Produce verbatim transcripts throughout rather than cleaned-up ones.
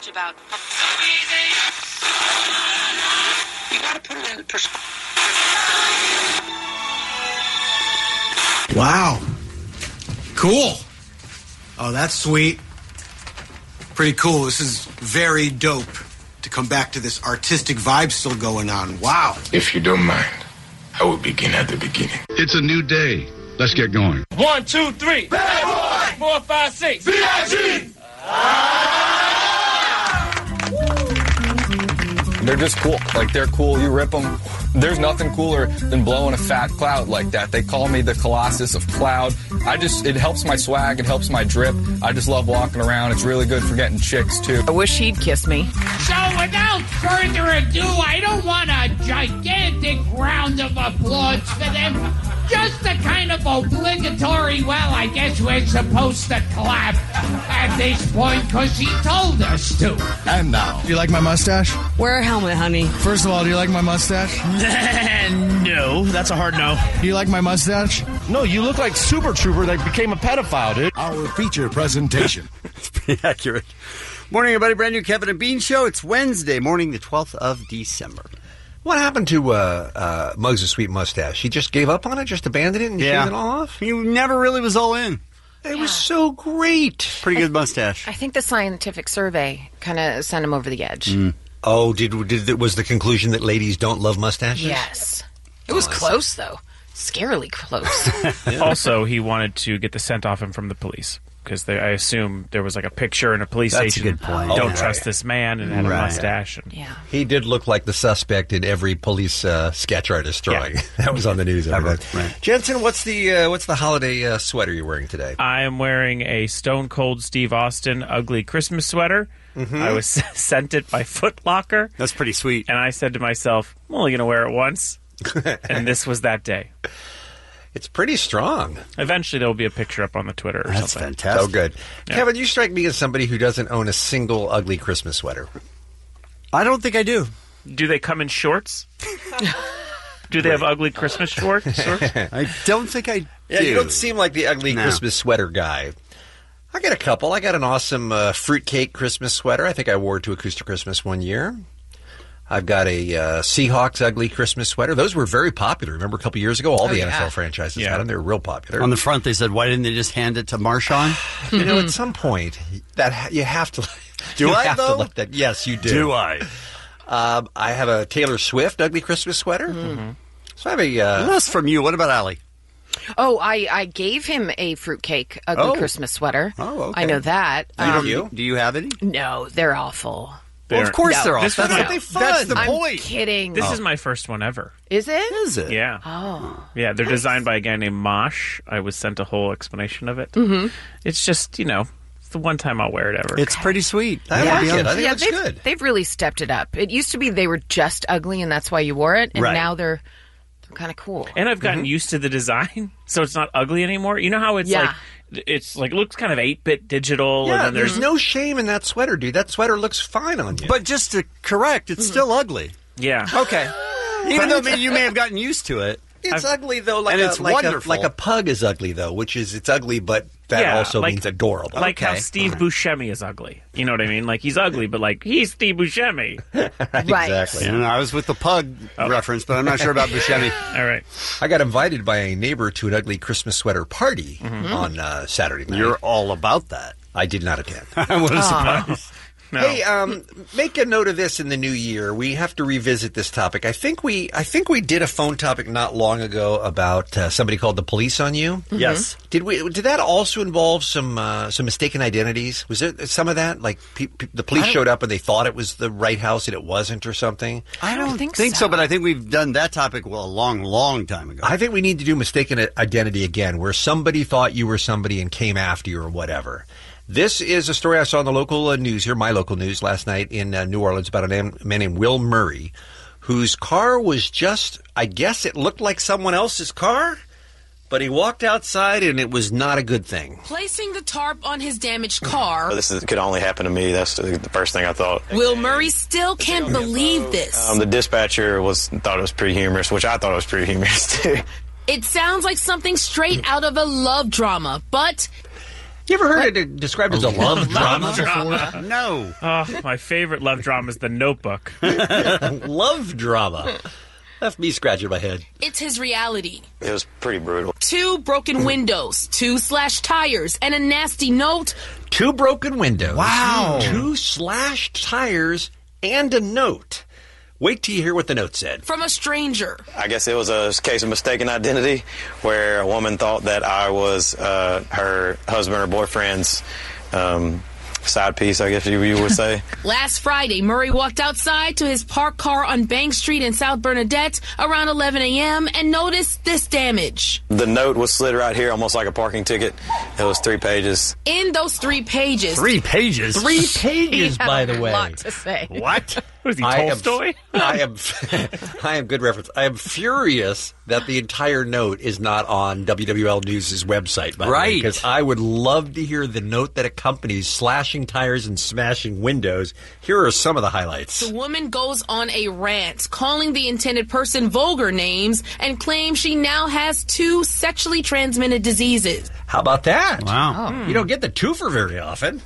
about. You gotta put it in perspective. Wow. Cool. Oh, that's sweet. Pretty cool. This is very dope to come back to this artistic vibe still going on. Wow. If you don't mind, I will begin at the beginning. It's a new day. Let's get going. One, two, three. Bad boy. Four, five, six. B I G. They're just cool. Like, they're cool. You rip them. There's nothing cooler than blowing a fat cloud like that. They call me the Colossus of Cloud. I just, it helps my swag. It helps my drip. I just love walking around. It's really good for getting chicks, too. I wish he'd kiss me. So without further ado, I don't want a gigantic round of applause for them. Just a kind of obligatory, well, I guess we're supposed to clap at this point because he told us to. And now. Do you like my mustache? Wear a helmet, honey. First of all, do you like my mustache? No, that's a hard no. Do you like my mustache? No, you look like Super Trooper that became a pedophile, dude. Our feature presentation. It's pretty accurate. Morning, everybody. Brand new Kevin and Bean Show. It's Wednesday morning, the twelfth of December. What happened to uh, uh, Muggs' sweet mustache? He just gave up on it, just abandoned it and yeah. shaved it all off? He never really was all in. It yeah. was so great. Pretty good I, mustache. I think the scientific survey kind of sent him over the edge. Mm. Oh, did, did was the conclusion that ladies don't love mustaches? Yes. It was oh, close, though. Scarily close. Yeah. Also, he wanted to get the scent off him from the police. Because I assume there was like a picture in a police That's station. That's a good point. Don't oh, trust right. this man and had right. a mustache. And yeah. He did look like the suspect in every police uh, sketch artist drawing. Yeah. That was on the news. Right. Right. Jensen, what's the uh, what's the holiday uh, sweater you're wearing today? I am wearing a Stone Cold Steve Austin ugly Christmas sweater. Mm-hmm. I was sent it by Foot Locker. That's pretty sweet. And I said to myself, I'm only going to wear it once. And this was that day. It's pretty strong. Eventually, there will be a picture up on the Twitter or That's something. fantastic. Oh, good. Yeah. Kevin, you strike me as somebody who doesn't own a single ugly Christmas sweater. I don't think I do. Do they come in shorts? Do they have ugly Christmas shorts? I don't think I do. Yeah, you don't seem like the ugly no. Christmas sweater guy. I got a couple. I got an awesome uh, fruitcake Christmas sweater. I think I wore it to Acoustic Christmas one year. I've got a uh, Seahawks ugly Christmas sweater. Those were very popular. Remember a couple years ago, all oh, the yeah. N F L franchises yeah. had them. They were real popular. On the front, they said, why didn't they just hand it to Marshawn? You know, at some point, that you have to. Do you I, have though? To let that, yes, you do. Do I? Um, I have a Taylor Swift ugly Christmas sweater. Mm-hmm. So I have a... Uh, That's from you. What about Allie? Oh, I, I gave him a fruitcake ugly oh. Christmas swetter. Oh, okay. I know that. Um, do, you? do you have any? No, they're awful. Well, of course no, they're awful. That's, my, fun. that's the I'm point. Kidding. This oh. is my first one ever. Is it? Is it? Yeah. Oh. Yeah, they're designed by a guy named Mosh. I was sent a whole explanation of it. Mm-hmm. It's just, you know, it's the one time I'll wear it ever. It's pretty sweet. I yeah. like it. I think yeah, it looks they've, good. They've really stepped it up. It used to be they were just ugly, and that's why you wore it, and right. now they're... kind of cool. And I've gotten mm-hmm. used to the design, so it's not ugly anymore. You know how it's yeah. like, it's like, looks kind of eight-bit digital. Yeah, and then there's there's no shame in that sweater, dude. That sweater looks fine on you. But just to correct, it's mm-hmm. still ugly. Yeah. Okay. Even though maybe you may have gotten used to it. It's I've, ugly, though, like, and a, it's like, a, wonderful. like a pug is ugly, though, which is, it's ugly, but that yeah, also like, means adorable. Like okay. how Steve right. Buscemi is ugly. You know what I mean? Like, he's ugly, but like, he's Steve Buscemi. right, right. Exactly. Yeah, I was with the pug oh. reference, but I'm not sure about Buscemi. All right. I got invited by a neighbor to an ugly Christmas sweater party mm-hmm. on uh, Saturday night. You're all about that. I did not attend. What a surprise. No. Hey, um, make a note of this in the new year. We have to revisit this topic. I think we, I think we did a phone topic not long ago about uh, somebody called the police on you. Mm-hmm. Yes. Did we? Did that also involve some uh, some mistaken identities? Was there some of that? Like pe- pe- the police showed up and they thought it was the right house and it wasn't, or something? I don't, I don't think, think so. so, but I think we've done that topic well, a long, long time ago. I think we need to do mistaken identity again, where somebody thought you were somebody and came after you or whatever. This is a story I saw in the local uh, news here, my local news, last night in uh, New Orleans about a man, man named Will Murray, whose car was just, I guess it looked like someone else's car, but he walked outside and it was not a good thing. Placing the tarp on his damaged car. This is, could only happen to me. That's the first thing I thought. Will Murray still can't believe this. Um, the dispatcher was thought it was pretty humorous, which I thought it was pretty humorous too. It sounds like something straight out of a love drama, but... You ever heard it described as a love drama before? No. Oh, my favorite love drama is The Notebook. Love drama. Left me scratching my head. It's his reality. It was pretty brutal. Two broken windows, two slashed tires, and a nasty note. Two broken windows. Wow. Two slashed tires and a note. Wait till you hear what the note said. From a stranger. I guess it was a case of mistaken identity where a woman thought that I was uh, her husband or boyfriend's um, side piece, I guess you, you would say. Last Friday, Murray walked outside to his parked car on Bank Street in South Bernadette around eleven a.m. and noticed this damage. The note was slid right here, almost like a parking ticket. It was three pages. In those three pages... Three pages? Three pages, He had by a the way. lot to say. What? Was he I am- Tolstoy? I am, I am good reference. I am furious that the entire note is not on W W L News' website, by the way, Right. because I would love to hear the note that accompanies slashing tires and smashing windows. Here are some of the highlights. The woman goes on a rant, calling the intended person vulgar names, and claims she now has two sexually transmitted diseases. How about that? Wow. You don't get the twofer very often,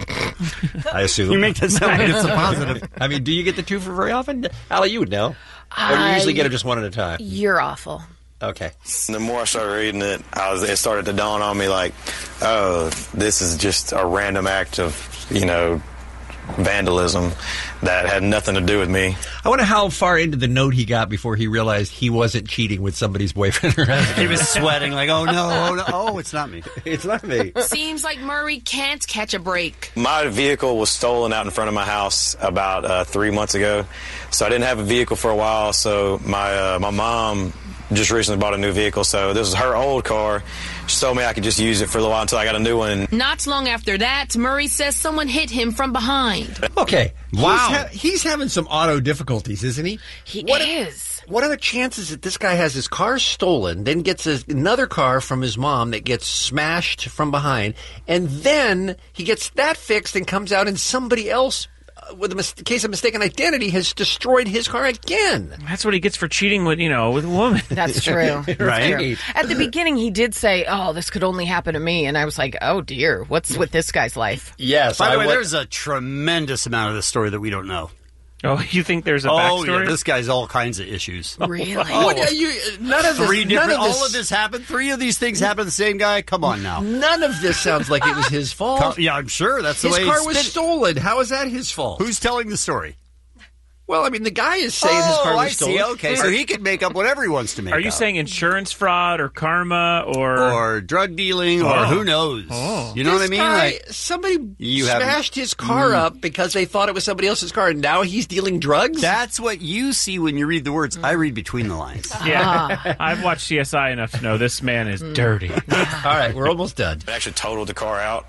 I assume. You make that sound like it's a positive. I mean, do you get the twofer very often? Allie, you would know. Or do you I- usually get it just one at a time? You're awful. Okay. The more I started reading it, I was, it started to dawn on me like, oh, this is just a random act of, you know, vandalism that had nothing to do with me. I wonder how far into the note he got before he realized he wasn't cheating with somebody's boyfriend or husband. He was sweating like, oh, no, oh, no. Oh, it's not me. It's not me. Seems like Murray can't catch a break. My vehicle was stolen out in front of my house about uh, three months ago, so I didn't have a vehicle for a while. So my uh, my mom just recently bought a new vehicle, so this is her old car. She told me I could just use it for a little while until I got a new one. Not long after that, Murray says someone hit him from behind. Okay. Wow. He's, ha- he's having some auto difficulties, isn't he? He what is. Are, what are the chances that this guy has his car stolen, then gets a, another car from his mom that gets smashed from behind, and then he gets that fixed and comes out and somebody else, uh, with a mis- case of mistaken identity, has destroyed his car again? That's what he gets for cheating with, you know, with a woman. That's true. That's Right. true. At the beginning, he did say, oh, this could only happen to me. And I was like, oh, dear. What's with this guy's life? Yes. By the I way, wa- there's a tremendous amount of this story that we don't know. Oh, you think there's a Oh, backstory? yeah, this guy's all kinds of issues. Really? What are you, none of this, Three none different, of this, all of this happened. Three of these things happened to the same guy. Come on now. None of this sounds like it was his fault. Co- Yeah, I'm sure that's the His way car it's was been. stolen. How is that his fault? Who's telling the story? Well, I mean, the guy is saying his car oh, was I stolen. see. Okay, so he can make up whatever he wants to make Are you up. saying insurance fraud or karma or... or drug dealing, or Oh. who knows? Oh. You know what I This mean? guy- Like, somebody You haven't- smashed his car Mm. up because they thought it was somebody else's car, and now he's dealing drugs? that's what you see when you read the words. I read between the lines. Yeah. I've watched C S I enough to know this man is dirty. All right, we're almost done. It actually totaled the car out.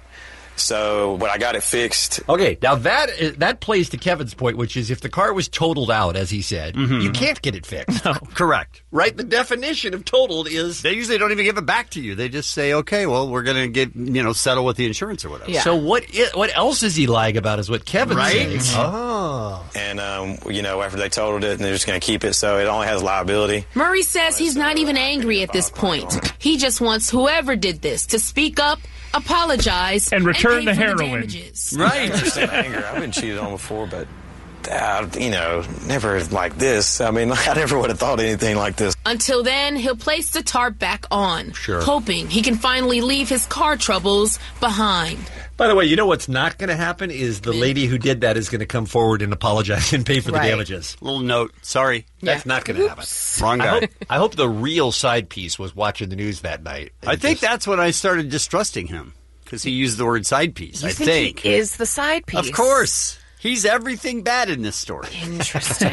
So when I got it fixed, Okay, now that is, that plays to Kevin's point, which is if the car was totaled out, as he said, you can't get it fixed. Correct. Right? The definition of totaled is... They usually don't even give it back to you. They just say, "Okay, well, we're going to get you know settle with the insurance or whatever." Yeah. So what I- what else is he lying about is what Kevin's Right? saying. Oh. and um, you know, after they totaled it, and they're just going to keep it, so it only has liability. Murray says he's not even angry at this point. He just wants whoever did this to speak up, apologize, And return pay the for heroin. damages. I Right. understand anger. I've been cheated on before, but uh, you know, never like this. I mean, I never would have thought anything like this. Until then, he'll place the tarp back on, Sure. hoping he can finally leave his car troubles behind. By the way, you know what's not going to happen is the lady who did that is going to come forward and apologize and pay for the Right. damages. Little note. Sorry, That's not going to happen. wrong I guy. hope, I hope the real side piece was watching the news that night. I and think just- that's when I started distrusting him because he used the word side piece. You I think, think. he is the side piece? Of course. He's everything bad in this story. Interesting.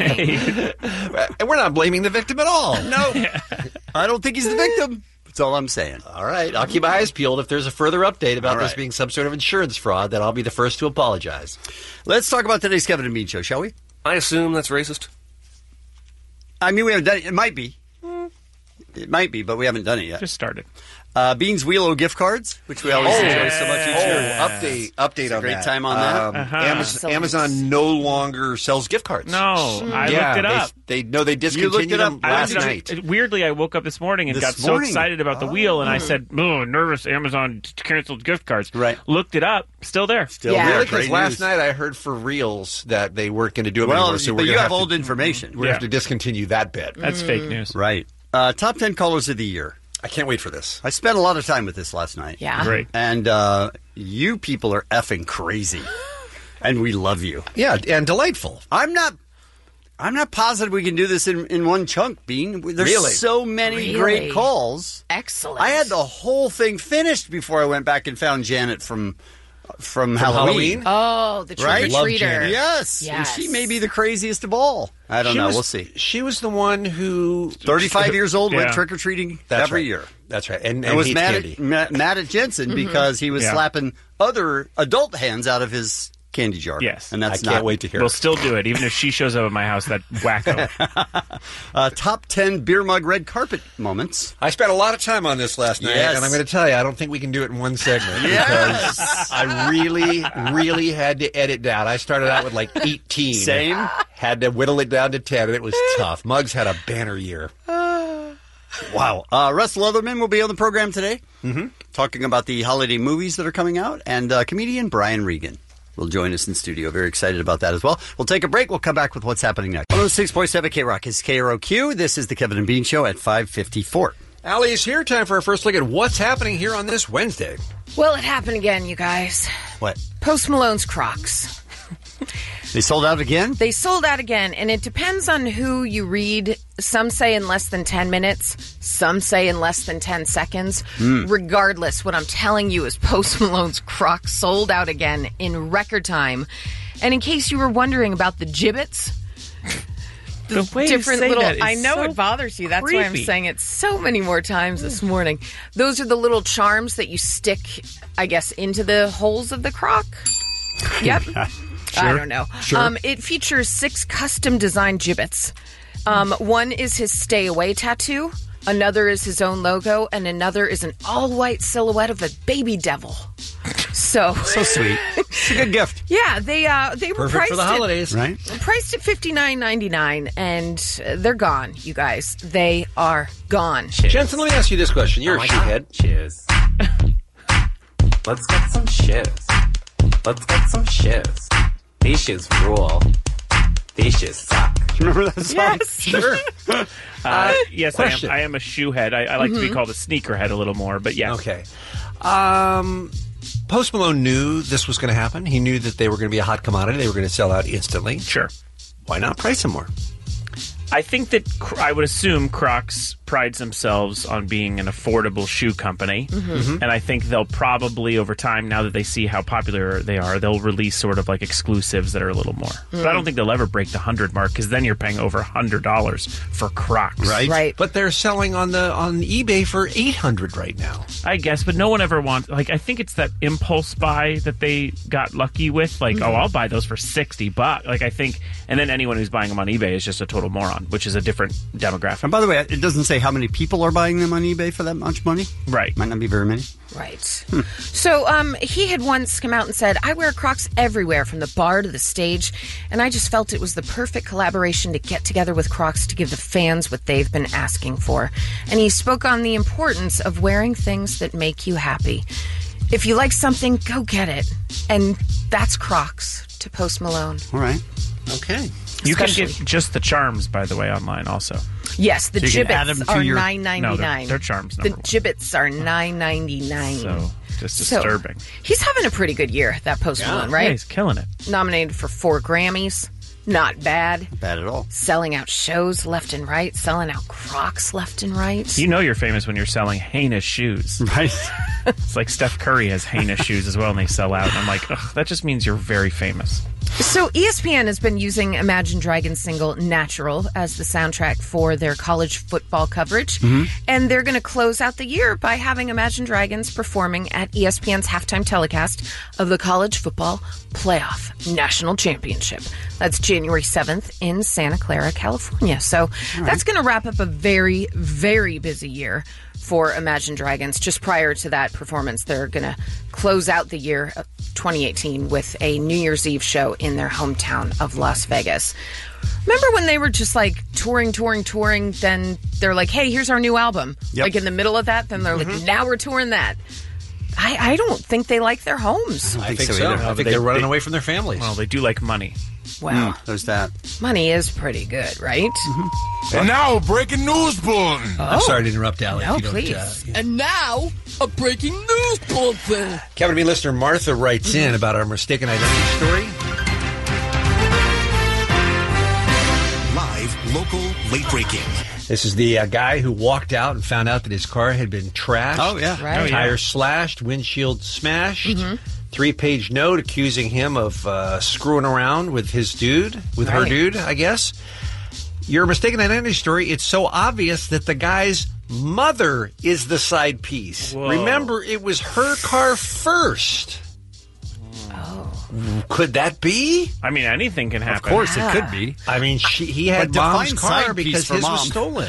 And we're not blaming the victim at all. No, I don't think he's the victim. That's all I'm saying. All right, I'll keep my eyes peeled. If there's a further update about All this right. being some sort of insurance fraud, then I'll be the first to apologize. Let's talk about today's Kevin and Bean show, shall we? I assume that's racist. I mean, we haven't done it. It might be. It might be, but we haven't done it yet. Just started. Uh, Beans Wheelo gift cards, which we always Yeah. enjoy so much each Oh, year. update, update It's a on great that. time on that. Um, Uh-huh. Amazon, Amazon no longer sells gift cards. No, I yeah, looked it they- up. They, no, they You looked discontinued it up them I last looked it night. up. Weirdly, I woke up this morning and This got so morning? excited about the wheel, and I said, "Oh, nervous! Amazon canceled gift cards." Right. Looked it up. Still there. Still Yeah. there. Really? Because Great last news. night I heard for reals that they weren't going to do them Well, anymore. So but we're you gonna have have old to, information. We're going to have to discontinue that bit. That's fake news. Right. Uh, top ten callers of the year. I can't wait for this. I spent a lot of time with this last night. Yeah. Great. And uh, you people are effing crazy. And we love you. Yeah, and delightful. I'm not I'm not positive we can do this in, in one chunk, Bean. There's Really? so many Really? great calls. Excellent. I had the whole thing finished before I went back and found Janet from from, From Halloween. Halloween? Oh, the trick Right? or Love treater. Janet. Yes. And Yes. she may be the craziest of all. I don't She know. was- We'll see. She was the one who... thirty-five years old, went Yeah. trick-or-treating That's every right. year. That's right. And, And and was hates mad candy. at, ma- mad at Jensen because he was Yeah. slapping other adult hands out of his candy jar. Yes. And I that's can't not... wait to hear We'll it. still do it, even if she shows up at my house. That wacko. Uh, top ten beer mug red carpet moments. I spent a lot of time on this last night, Yes. and I'm going to tell you, I don't think we can do it in one segment. Yes. Because I really, really had to edit down. I started out with like eighteen. Same. Had to whittle it down to ten, and it was tough. Muggs had a banner year. Wow. Uh, Russ Leatherman will be on the program today, mm-hmm. talking about the holiday movies that are coming out, and uh, comedian Brian Regan will join us in studio. Very excited about that as well. We'll take a break. We'll come back with what's happening next. one oh six point seven K-Rock is K R O Q. This is the Kevin and Bean Show at five fifty-four. Allie is here. Time for our first look at what's happening here on this Wednesday. Well, it happened again, you guys. What? Post Malone's Crocs. They sold out again? They sold out again, and it depends on who you read. Some say in less than ten minutes. Some say in less than ten seconds. Mm. Regardless, what I'm telling you is Post Malone's Crocs sold out again in record time. And in case you were wondering about the gibbets, The way you different say little that is I know so it bothers you. That's why I'm creepy. saying it so many more times this morning. Those are the little charms that you stick, I guess, into the holes of the croc. Yep. I don't know. Sure. Um, it features six custom designed gibbets. Um, one is his stay away tattoo, another is his own logo, and another is an all white silhouette of a baby devil. So So sweet. It's a good gift. yeah, they uh, they were Perfect priced for the at- holidays. Right? Priced at fifty-nine ninety-nine, and uh, they're gone, you guys. They are gone. Jensen, let me ask you this question. You're Oh a my God. shoehead. Cheers. Let's get some shoes. Let's get some shoes. These shoes rule. These shoes suck. Remember that song? Yes. Sure. Uh, yes, I am. question. I am a shoe head. I, I like to be Mhm. called a sneaker head a little more, but yes. Okay. Um, Post Malone knew this was going to happen. He knew that they were going to be a hot commodity. They were going to sell out instantly. Sure. Why not price them more? I think that Cro- I would assume Crocs prides themselves on being an affordable shoe company, Mhm. and I think they'll probably over time, now that they see how popular they are, they'll release sort of like exclusives that are a little more. But I don't think they'll ever break the hundred mark because then you're paying over a hundred dollars for Crocs, Right. Right. But they're selling on the on eBay for eight hundred right now. I guess, but no one ever wants. Like, I think it's that impulse buy that they got lucky with. Like, Mm-hmm. oh, I'll buy those for sixty bucks. Like, I think, and then anyone who's buying them on eBay is just a total moron, which is a different demographic. And by the way, it doesn't say how many people are buying them on eBay for that much money. Right. Might not be very many. Right. So um, he had once come out and said, I wear Crocs everywhere from the bar to the stage, and I just felt it was the perfect collaboration to get together with Crocs to give the fans what they've been asking for. And he spoke on the importance of wearing things that make you happy. If you like something, go get it. And that's Crocs to Post Malone. All right. Okay. You can Especially- get just the charms, by the way, online also. Yes, the So you can add gibbets them to are your- nine ninety No, nine. they're- they're charms, The number one. gibbets are nine ninety nine. So, just So, disturbing. he's having a pretty good year, that Post Malone, right? Yeah, he's killing it. Nominated for four Grammys. Not bad. Bad at all. Selling out shows left and right. Selling out Crocs left and right. You know you're famous when you're selling heinous shoes. Right. It's like Steph Curry has heinous shoes as well, and they sell out. And I'm like, ugh, that just means you're very famous. So E S P N has been using Imagine Dragons' single Natural as the soundtrack for their college football coverage. Mm-hmm. And they're going to close out the year by having Imagine Dragons performing at E S P N's halftime telecast of the College Football Playoff National Championship. That's January seventh in Santa Clara, California. So right. that's going to wrap up a very, very busy year for Imagine Dragons. Just prior to that performance, they're going to close out the year of twenty eighteen with a New Year's Eve show in their hometown of Las Vegas. Remember when they were just like touring, touring, touring, then they're like, hey, here's our new album. Yep. Like in the middle of that, then they're mm-hmm. like, now we're touring that. I, I don't think they like their homes. I, I think think so so. either. I think they, they're running they, away from their families. Well, they do like money. Well, mm, there's that. Money is pretty good, right? Mm-hmm. And now, breaking news bulletin. Oh. I'm sorry to interrupt, Allie. No, if you please. Don't, uh, yeah. And now, a breaking news bulletin. Kevin B. listener Martha writes mm-hmm. in about our mistaken identity story. Live, local, late breaking. This is the uh, guy who walked out and found out that his car had been trashed. Oh, yeah. Right. Tires Oh, yeah. slashed, windshield smashed. Mm-hmm. Three-page note accusing him of uh, screwing around with his dude, with Right. her dude, I guess. Your mistaken identity story, it's so obvious that the guy's mother is the side piece. Whoa. Remember, it was her car first. Oh. Could that be? I mean, anything can happen. Of course, Yeah. it could be. I mean, she, he had But mom's define car side piece because for his mom. was stolen.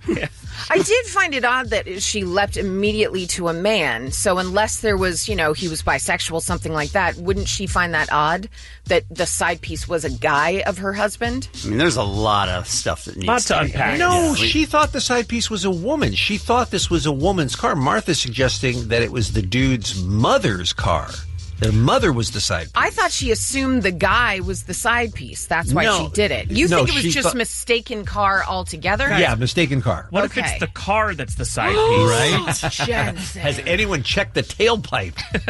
I did find it odd that she leapt immediately to a man. So unless there was, you know, he was bisexual, something like that, wouldn't she find that odd that the side piece was a guy of her husband? I mean, there's a lot of stuff that needs Lot to to unpack. No, Yeah. she thought the side piece was a woman. She thought this was a woman's car. Martha's suggesting that it was the dude's mother's car. Their mother was the side piece. I thought she assumed the guy was the side piece. That's why No. she did it. You No, think it was she just thought- mistaken car altogether? Yeah, mistaken car. What if Okay. it's the car that's the side piece? Right? Jensen. Has anyone checked the tailpipe?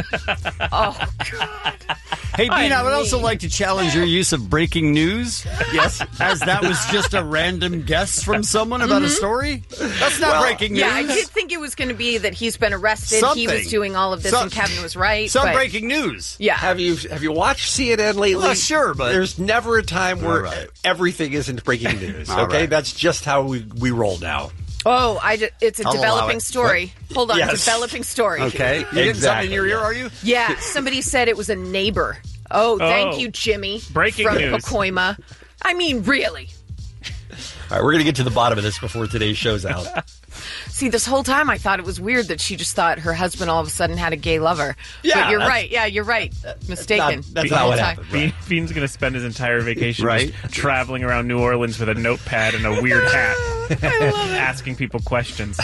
Oh, God. Hey, Bean, I would I also mean- like to challenge your use of breaking news. Yes. As that was just a random guess from someone about a story. That's not Well, breaking news. Yeah, I did think it was going to be that he's been arrested. Something. He was doing all of this, Some- and Kevin was right. Some but- breaking news. Yeah. Have you have you watched C N N lately? Well, sure, but- there's never a time where All right. everything isn't breaking news. All Okay, right. that's just how we, we roll now. Oh, I ju- it's a I'll allow developing it. story. Hold on, Yes. developing story. Okay. You getting something Exactly, in your ear, yeah. are you? Yeah, somebody said it was a neighbor. Oh, thank Oh. you, Jimmy. Breaking from news. Pacoima. I mean, really. All right, we're going to get to the bottom of this before today's show's out. See, this whole time I thought it was weird that she just thought her husband all of a sudden had a gay lover. Yeah, but you're that's- right. Yeah, you're right. Mistaken. That's The not whole what time. happened. Bean, Bean's going to spend his entire vacation Right. just traveling around New Orleans with a notepad and a weird hat, asking people questions.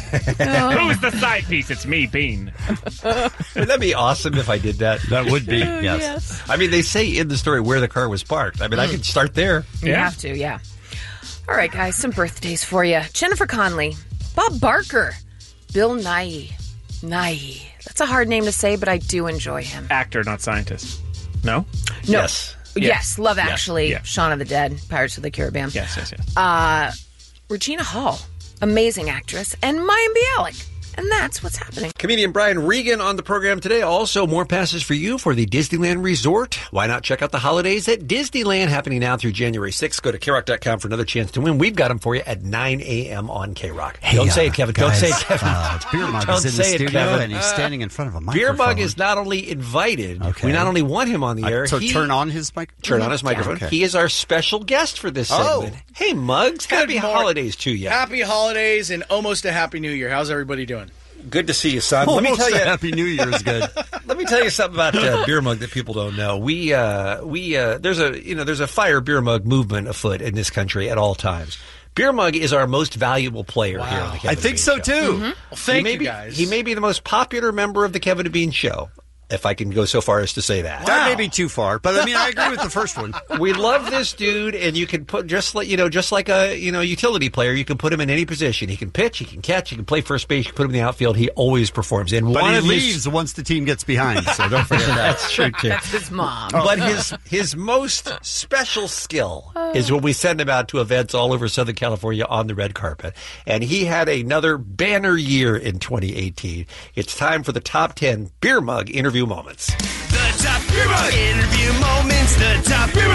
Who's the side piece? It's me, Bean. Wouldn't that be awesome if I did that? That would be, yes. I mean, they say in the story where the car was parked. I mean, I could start there. You have to, yeah. All right, guys, some birthdays for you. Jennifer Connelly, Bob Barker, Bill Nighy. Nighy. That's a hard name to say, but I do enjoy him. Actor, not scientist. No? No. Yes. Yes, Love Yes. Actually, Yeah. Shaun of the Dead, Pirates of the Caribbean. Yes, yes, yes. Uh, Regina Hall, amazing actress, and Mayim Bialik. And that's what's happening. Comedian Brian Regan on the program today. Also, more passes for you for the Disneyland Resort. Why not check out the holidays at Disneyland happening now through January sixth? Go to K Rock dot com for another chance to win. We've got them for you at nine a.m. on K Rock. Hey, Don't uh, say it, Kevin. guys, Don't say it, Kevin. Uh, Beer Mug Don't is in the say it, studio, Kevin. and he's standing in front of a Beer microphone. Mug is not only invited, Okay. we not only want him on the Uh, air. so he- turn on his mic. Turn on his microphone. Okay. He is our special guest for this Oh. segment. Hey, Muggs. Happy morning. holidays to you. Happy holidays and almost a happy new year. How's everybody doing? Good to see you, son. Let me Almost tell you, a Happy New Year is good. Let me tell you something about uh, Beer Mug that people don't know. We uh, we uh, there's a you know there's a fire Beer Mug movement afoot in this country at all times. Beer Mug is our most valuable player here on the Kevin I and think Bean so Show. too. Mm-hmm. Well, thank he may you be, guys. He may be the most popular member of the Kevin and Bean Show, if I can go so far as to say that. That may be too far, but I mean I agree with the first one. We love this dude, and you can put just like you know, just like a you know utility player. You can put him in any position. He can pitch, he can catch, he can play first base. You can put him in the outfield. He always performs. And But one he of his- leaves once the team gets behind, so don't forget that. That's true too. That's his mom. But his his most special skill is when we send him out to events all over Southern California on the red carpet. And he had another banner year in twenty eighteen. It's time for the top ten Beer Mug interview moments. The top Beer Mug interview moments. The top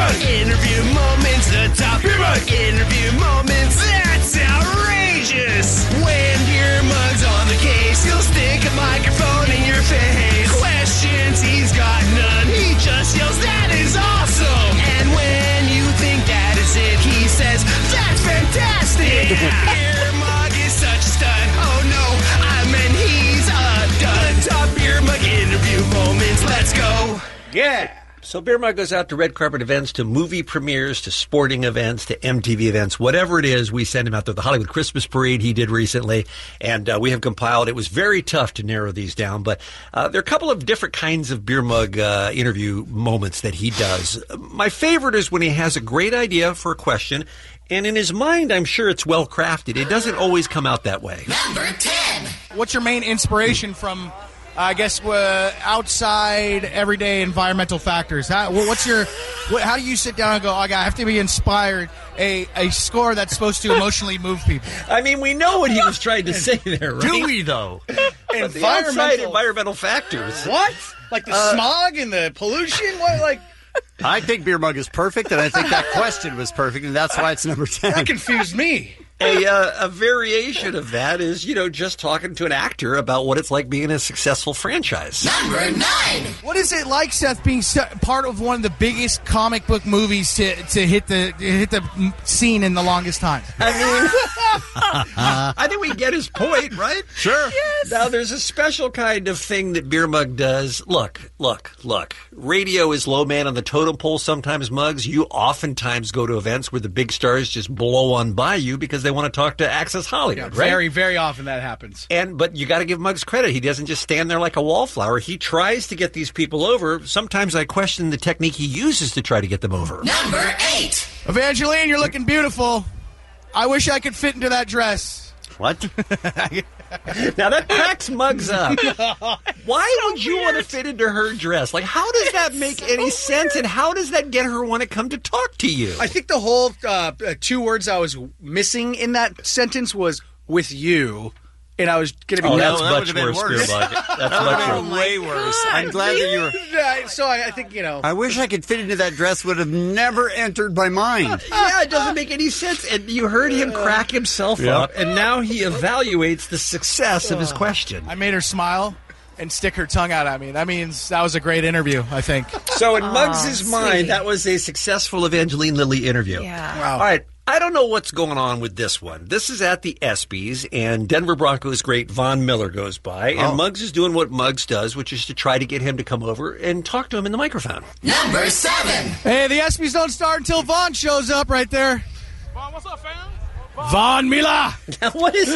Interview moments, the top interview moments. That's outrageous. When Beer Mug's on the case, he'll stick a microphone in your face. Questions he's got none. He just yells, "That is awesome!" And when you think that is it, he says, "That's fantastic!" Beer Mug is such a stud. Oh no, I mean he's a dud. Top Beer Mug interview moments. Let's go. Yeah. So Beer Mug goes out to red carpet events, to movie premieres, to sporting events, to M T V events, whatever it is, we send him out there. The Hollywood Christmas Parade he did recently, and uh, we have compiled. It was very tough to narrow these down, but uh, there are a couple of different kinds of Beer Mug uh, interview moments that he does. My favorite is when he has a great idea for a question, and in his mind, I'm sure it's well crafted. It doesn't always come out that way. Number ten. What's your main inspiration from, I guess, uh, outside everyday environmental factors? How, what's your? What, how do you sit down and go, oh, I have to be inspired? A a score that's supposed to emotionally move people. I mean, we know what he was trying to say there, right? Do we, though? environmental environmental factors. What? Like the Uh, smog and the pollution? What? Like? I think Beer Mug is perfect, and I think that question was perfect, and that's why it's number ten. That confused me. A, uh, a variation of that is, you know, just talking to an actor about what it's like being a successful franchise. Number nine. What is it like, Seth, being st- part of one of the biggest comic book movies to, to hit the to hit the scene in the longest time? I mean, I think we get his point, right? Sure. Yes. Now, there's a special kind of thing that Beer Mug does. Look, look, look. Radio is low man on the totem pole sometimes, Mugs. You oftentimes go to events where the big stars just blow on by you because they want to talk to Access Hollywood, Yeah, right? very, very often that happens. And but you got to give Muggs credit. He doesn't just stand there like a wallflower. He tries to get these people over. Sometimes I question the technique he uses to try to get them over. Number eight. Evangeline, you're looking beautiful. I wish I could fit into that dress. What? Now that cracks Muggs up. Why would you want to fit into her dress? Like, how does that make any sense? And how does that get her want to come to talk to you? I think the whole uh, two words I was missing in that sentence was "with you," and I was going to be. Oh, no, that's that much would've been worse, worse. Beer Mug. That's That much would've been worse. way worse. I'm glad that you were. Yeah, so I, I think you know. I wish I could fit into that dress. Would have never entered my mind. Yeah, it doesn't make any sense. And you heard him crack himself Yep. up, and now he evaluates the success of his question. I made her smile and stick her tongue out at me. That means that was a great interview, I think. So in Aw, Muggs' mind, sweet. that was a successful Evangeline Lilly interview. Yeah. Wow. All right. I don't know what's going on with this one. This is at the ESPYs, and Denver Broncos great Von Miller goes by, and Oh. Muggs is doing what Muggs does, which is to try to get him to come over and talk to him in the microphone. Number seven. Hey, the ESPYs don't start until Vaughn shows up right there. Vaughn, what's up, fam? Von Miller. What is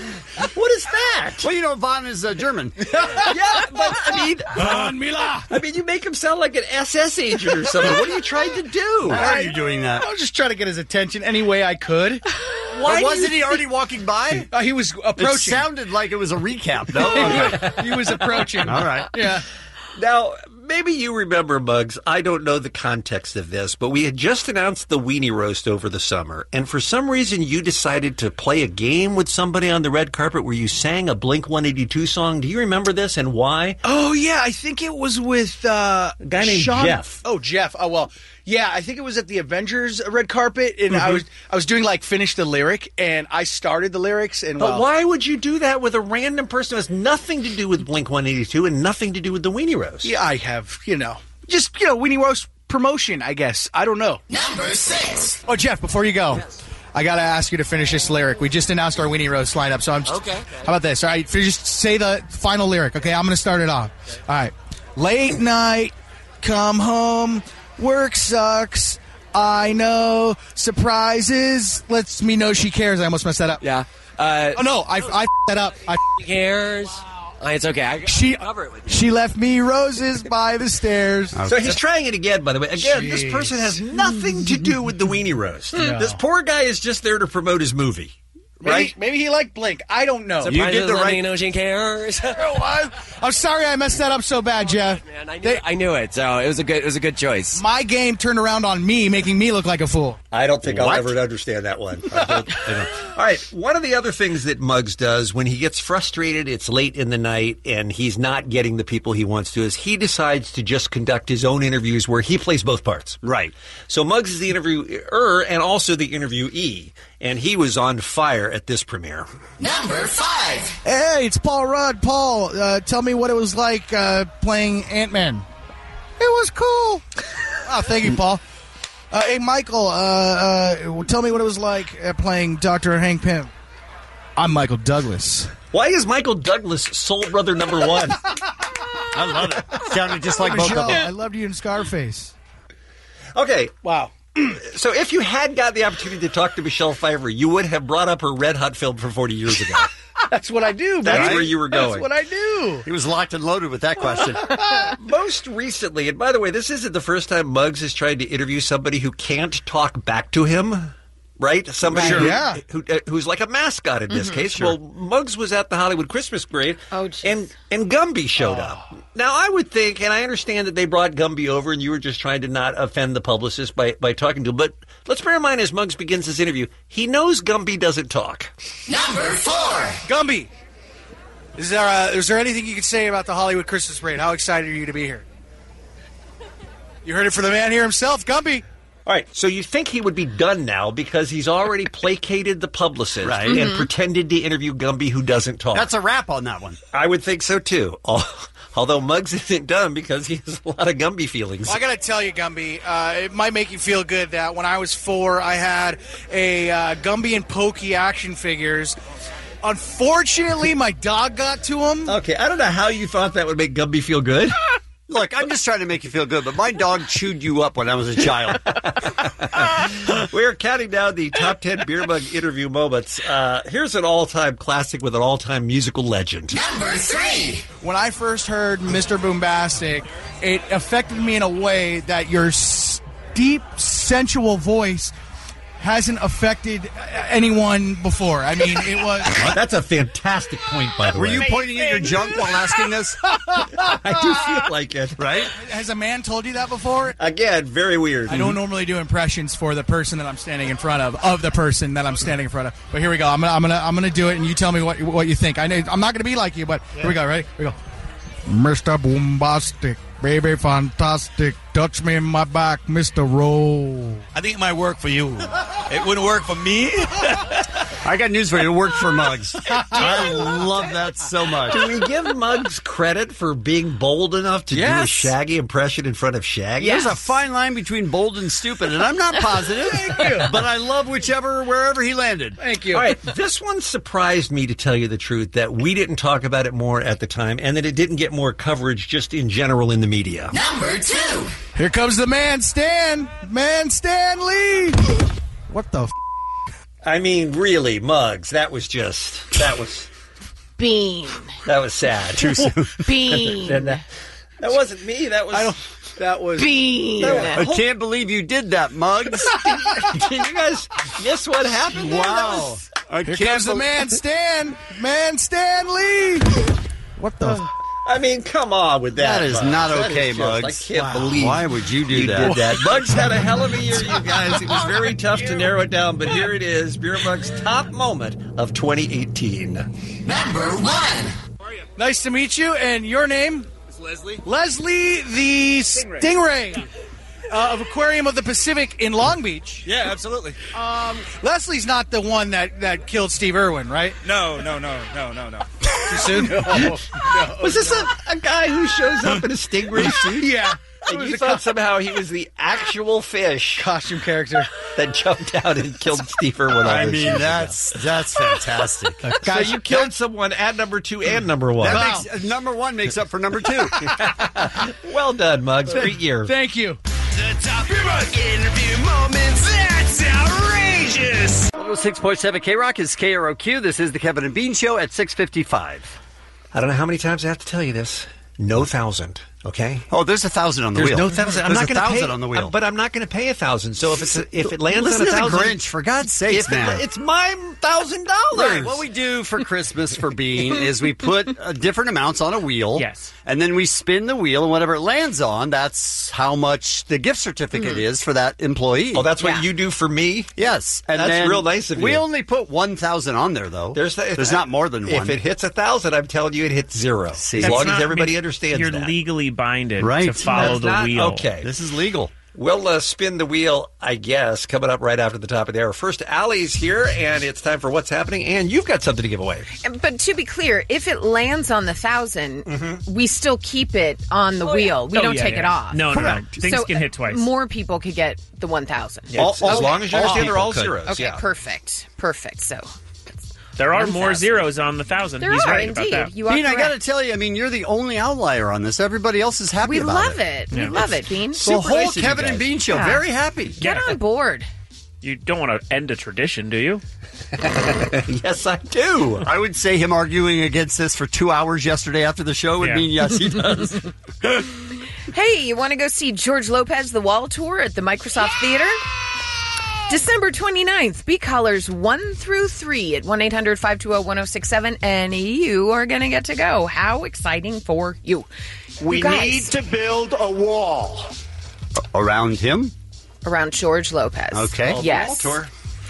what is that? Well, you know, Von is uh, German. Yeah, but I mean, Von Miller. I mean, you make him sound like an S S agent or something. What are you trying to do? Why are you doing that? I was just trying to get his attention any way I could. Why do wasn't you he already think- walking by? Uh, he was approaching. It sounded like it was a recap. No, okay. He was approaching. All right. Yeah. Now, maybe you remember, Muggs, I don't know the context of this, but we had just announced the Weenie Roast over the summer, and for some reason you decided to play a game with somebody on the red carpet where you sang a Blink one eighty-two song. Do you remember this and why? Oh, yeah. I think it was with uh, a guy named Sean- Jeff. Oh, Jeff. Oh, well, yeah. I think it was at the Avengers red carpet, and I Mhm. was I was doing like finish the lyric, and I started the lyrics, and But well, why would you do that with a random person who has nothing to do with Blink one eighty-two and nothing to do with the Weenie Roast? Yeah, I have, you know, just, you know, Weenie Roast promotion, I guess. I don't know. Number six. Oh, Jeff, before you go, I got to ask you to finish this lyric. We just announced our Weenie Roast lineup, so I'm just, Okay. How about this? All right, just say the final lyric, okay? I'm going to start it off. All right. Late night, come home, work sucks, I know, surprises, lets me know she cares. I almost messed that up. Yeah. Uh, oh, no, I, I f- that up. I f- cares. Uh, it's okay. I, She, I'll cover it with you. she left me roses by the stairs. So he's trying it again, by the way. Again, this Jeez. person has nothing to do with the Weenie Roast. No. This poor guy is just there to promote his movie. Maybe, right? Maybe he liked Blink. I don't know. You did the right. Know she cares. I'm sorry I messed that up so bad, Jeff. Man, I knew, they, I knew it. So it was a good. It was a good choice. My game turned around on me, making me look like a fool. I don't think What? I'll ever understand that one. I don't, I don't. All right. One of the other things that Muggs does when he gets frustrated, it's late in the night, and he's not getting the people he wants to, is he decides to just conduct his own interviews where he plays both parts. Right. So Muggs is the interviewer and also the interviewee, and he was on fire at this premiere. Number five. Hey, it's Paul Rudd. Paul, uh, tell me what it was like uh, playing Ant-Man. It was cool. Oh, thank you, Paul. Uh, hey, Michael, uh, uh, tell me what it was like uh, playing Doctor Hank Pym. I'm Michael Douglas. Why is Michael Douglas soul brother number one? I love it. Sounded just like both Michelle, of them. I loved you in Scarface. Okay. Wow. So if you had got the opportunity to talk to Michelle Pfeiffer, you would have brought up her Red Hot film from forty years ago. That's what I do, That's baby. where you were going. That's what I do. He was locked and loaded with that question. Most recently, and by the way, this isn't the first time Muggs has tried to interview somebody who can't talk back to him. Right? Somebody Sure. who, Yeah. who, uh, who's like a mascot in this Mhm. case. Sure. Well, Muggs was at the Hollywood Christmas Parade, Oh, and, and Gumby showed up. Now, I would think, and I understand that they brought Gumby over and you were just trying to not offend the publicist by, by talking to him, but let's bear in mind as Muggs begins his interview, he knows Gumby doesn't talk. Number four. Gumby, is there uh, is there anything you can say about the Hollywood Christmas Parade? How excited are you to be here? You heard it from the man here himself, Gumby. All right, so you think he would be done now because he's already placated the publicist Right. and Mhm. pretended to interview Gumby who doesn't talk. That's a wrap on that one. I would think so, too. Al- Although Muggs isn't done because he has a lot of Gumby feelings. Well, I got to tell you, Gumby, uh, it might make you feel good that when I was four, I had a uh, Gumby and Pokey action figures. Unfortunately, my dog got to them. Okay, I don't know how you thought that would make Gumby feel good. Look, I'm just trying to make you feel good, but my dog chewed you up when I was a child. We're counting down the top ten Beer Mug interview moments. Uh, here's an all-time classic with an all-time musical legend. Number three. When I first heard Mister Boombastic, it affected me in a way that your s- deep, sensual voice hasn't affected anyone before. I mean, it was... That's a fantastic point, by the Were way. you pointing at your junk while asking this? I do feel like it. Right? Has a man told you that before? Again, very weird. I don't normally do impressions for the person that I'm standing in front of, of the person that I'm standing in front of. But here we go. I'm gonna, I'm gonna, I'm gonna do it, and you tell me what what you think. I know I'm not gonna be like you, but here we go. Ready? Here we go. Mister Boombastic, baby, fantastic. Touch me in my back, Mister Roll. I think it might work for you. It wouldn't work for me. I got news for you. It worked for Muggs. I love that so much. Do we give Muggs credit for being bold enough to do a Yes. Shaggy impression in front of Shaggy? There's a fine line between bold and stupid, and I'm not positive. Thank you. But I love whichever, wherever he landed. Thank you. All right, this one surprised me, to tell you the truth, that we didn't talk about it more at the time and that it didn't get more coverage just in general in the media. Number two. Here comes the man, Stan. Man, Stan Lee. What the? F- I mean, really, Muggs, that was just, that was, Bean. that was sad. Too soon. Bean. And that, that wasn't me, that was... I don't. That was. Bean. I can't believe you did that, Muggs. Did you guys miss what happened? there? That Wow. was- I Here can't comes the bel- man, Stan. Man, Stan Lee. What the? F- I mean, come on with that. That is Muggs. not That okay, is just- Muggs. I can't Wow. believe Why would you do you that? did that. Muggs had a hell of a year, you guys. It was very tough to narrow it down, but here it is. Beer Muggs' top moment of twenty eighteen. Number one. Nice to meet you. And your name? Leslie. Leslie the Stingray. Stingray, uh, of Aquarium of the Pacific in Long Beach. Yeah, absolutely. Um, Leslie's not the one that, that killed Steve Irwin, right? No, no, no, no, no, no. Too soon? no, no. Was this a, a guy who shows up in a stingray suit? Yeah. And you thought somehow he was the actual fish Costume character. that jumped out and killed Steve Irwin. I on the mean, show. that's that's fantastic. So you killed someone at number two and number one. That Wow. makes, uh, number one makes up for number two. Well done, Muggs. Great year. Thank you. The top interview moments. That's outrageous. one oh six point seven K-Rock is K R O Q. This is the Kevin and Bean Show at six fifty-five. I don't know how many times I have to tell you this. No thousand. Okay. Oh, there's a thousand on the There's wheel. no thousand. I'm There's not a going to thousand pay on the wheel. uh, but I'm not going to pay a thousand. So if it's a, if it lands Listen on a to the thousand, Grinch, for God's sakes, if it- man. it's my thousand dollars. Right. What we do for Christmas for Bean is we put uh, different amounts on a wheel. Yes. And then we spin the wheel, and whatever it lands on, that's how much the gift certificate is for that employee. Oh, that's what you do for me? Yes. And That's then real nice of you. We only put one thousand on there, though. There's, the, There's not more than if one. If it hits a thousand, I'm telling you, it hits zero. See, as That's long not- as everybody I mean, understands you're that. legally binded Right. to follow That's the not- wheel. Okay. This is legal. We'll uh, spin the wheel, I guess, coming up right after the top of the hour. First, Allie's here, and it's time for What's Happening, and you've got something to give away. But to be clear, if it lands on the thousand, we still keep it on the wheel. We Oh, don't yeah, take yeah. it off. No, no, no. Correct. Things So, can hit twice. More people could get the one thousand. Yeah, as Okay. long as you All understand they're all people zeros. could. Okay, yeah. perfect. Perfect. So There are one more thousand. zeros on the thousand. There He's are, right about indeed. that. You are Bean, I got to correct. tell you, I mean, you're the only outlier on this. Everybody else is happy We about love it. it. We Yeah. love it, Bean. The Super whole nice of you Kevin and guys. Bean show, Yeah. very happy. Get on board. You don't want to end a tradition, do you? Yes, I do. I would say him arguing against this for two hours yesterday after the show would Yeah. mean yes, he does. Hey, you want to go see George Lopez The Wall Tour at the Microsoft Theater? December twenty-ninth, B callers one through three at one eight hundred five two zero one zero six seven, and you are going to get to go. How exciting for you. We You guys, need to build a wall. Around him? around George Lopez. Okay. Yes. Tour.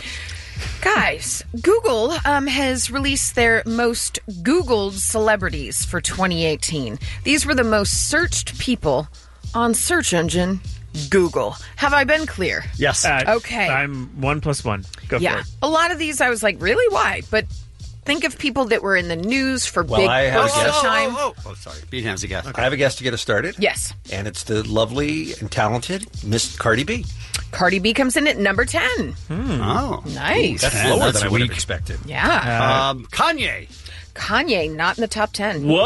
Guys, Google um, has released their most Googled celebrities for twenty eighteen. These were the most searched people on search engine Google. Have I been clear? Yes. Uh, Okay. I'm one plus one. Go yeah. for it. A lot of these I was like, really? Why? But think of people that were in the news for Well, big I have a bursts of guess. time. Oh, oh, oh, sorry. Bean has a guess. I have a guess to get us started. Yes. And it's the lovely and talented Miss Cardi B. Cardi B comes in at number ten. Oh. Nice. That's Man, lower that's than I would have weak. expected. Yeah. Um, Kanye. Kanye, not in the top ten. Whoa!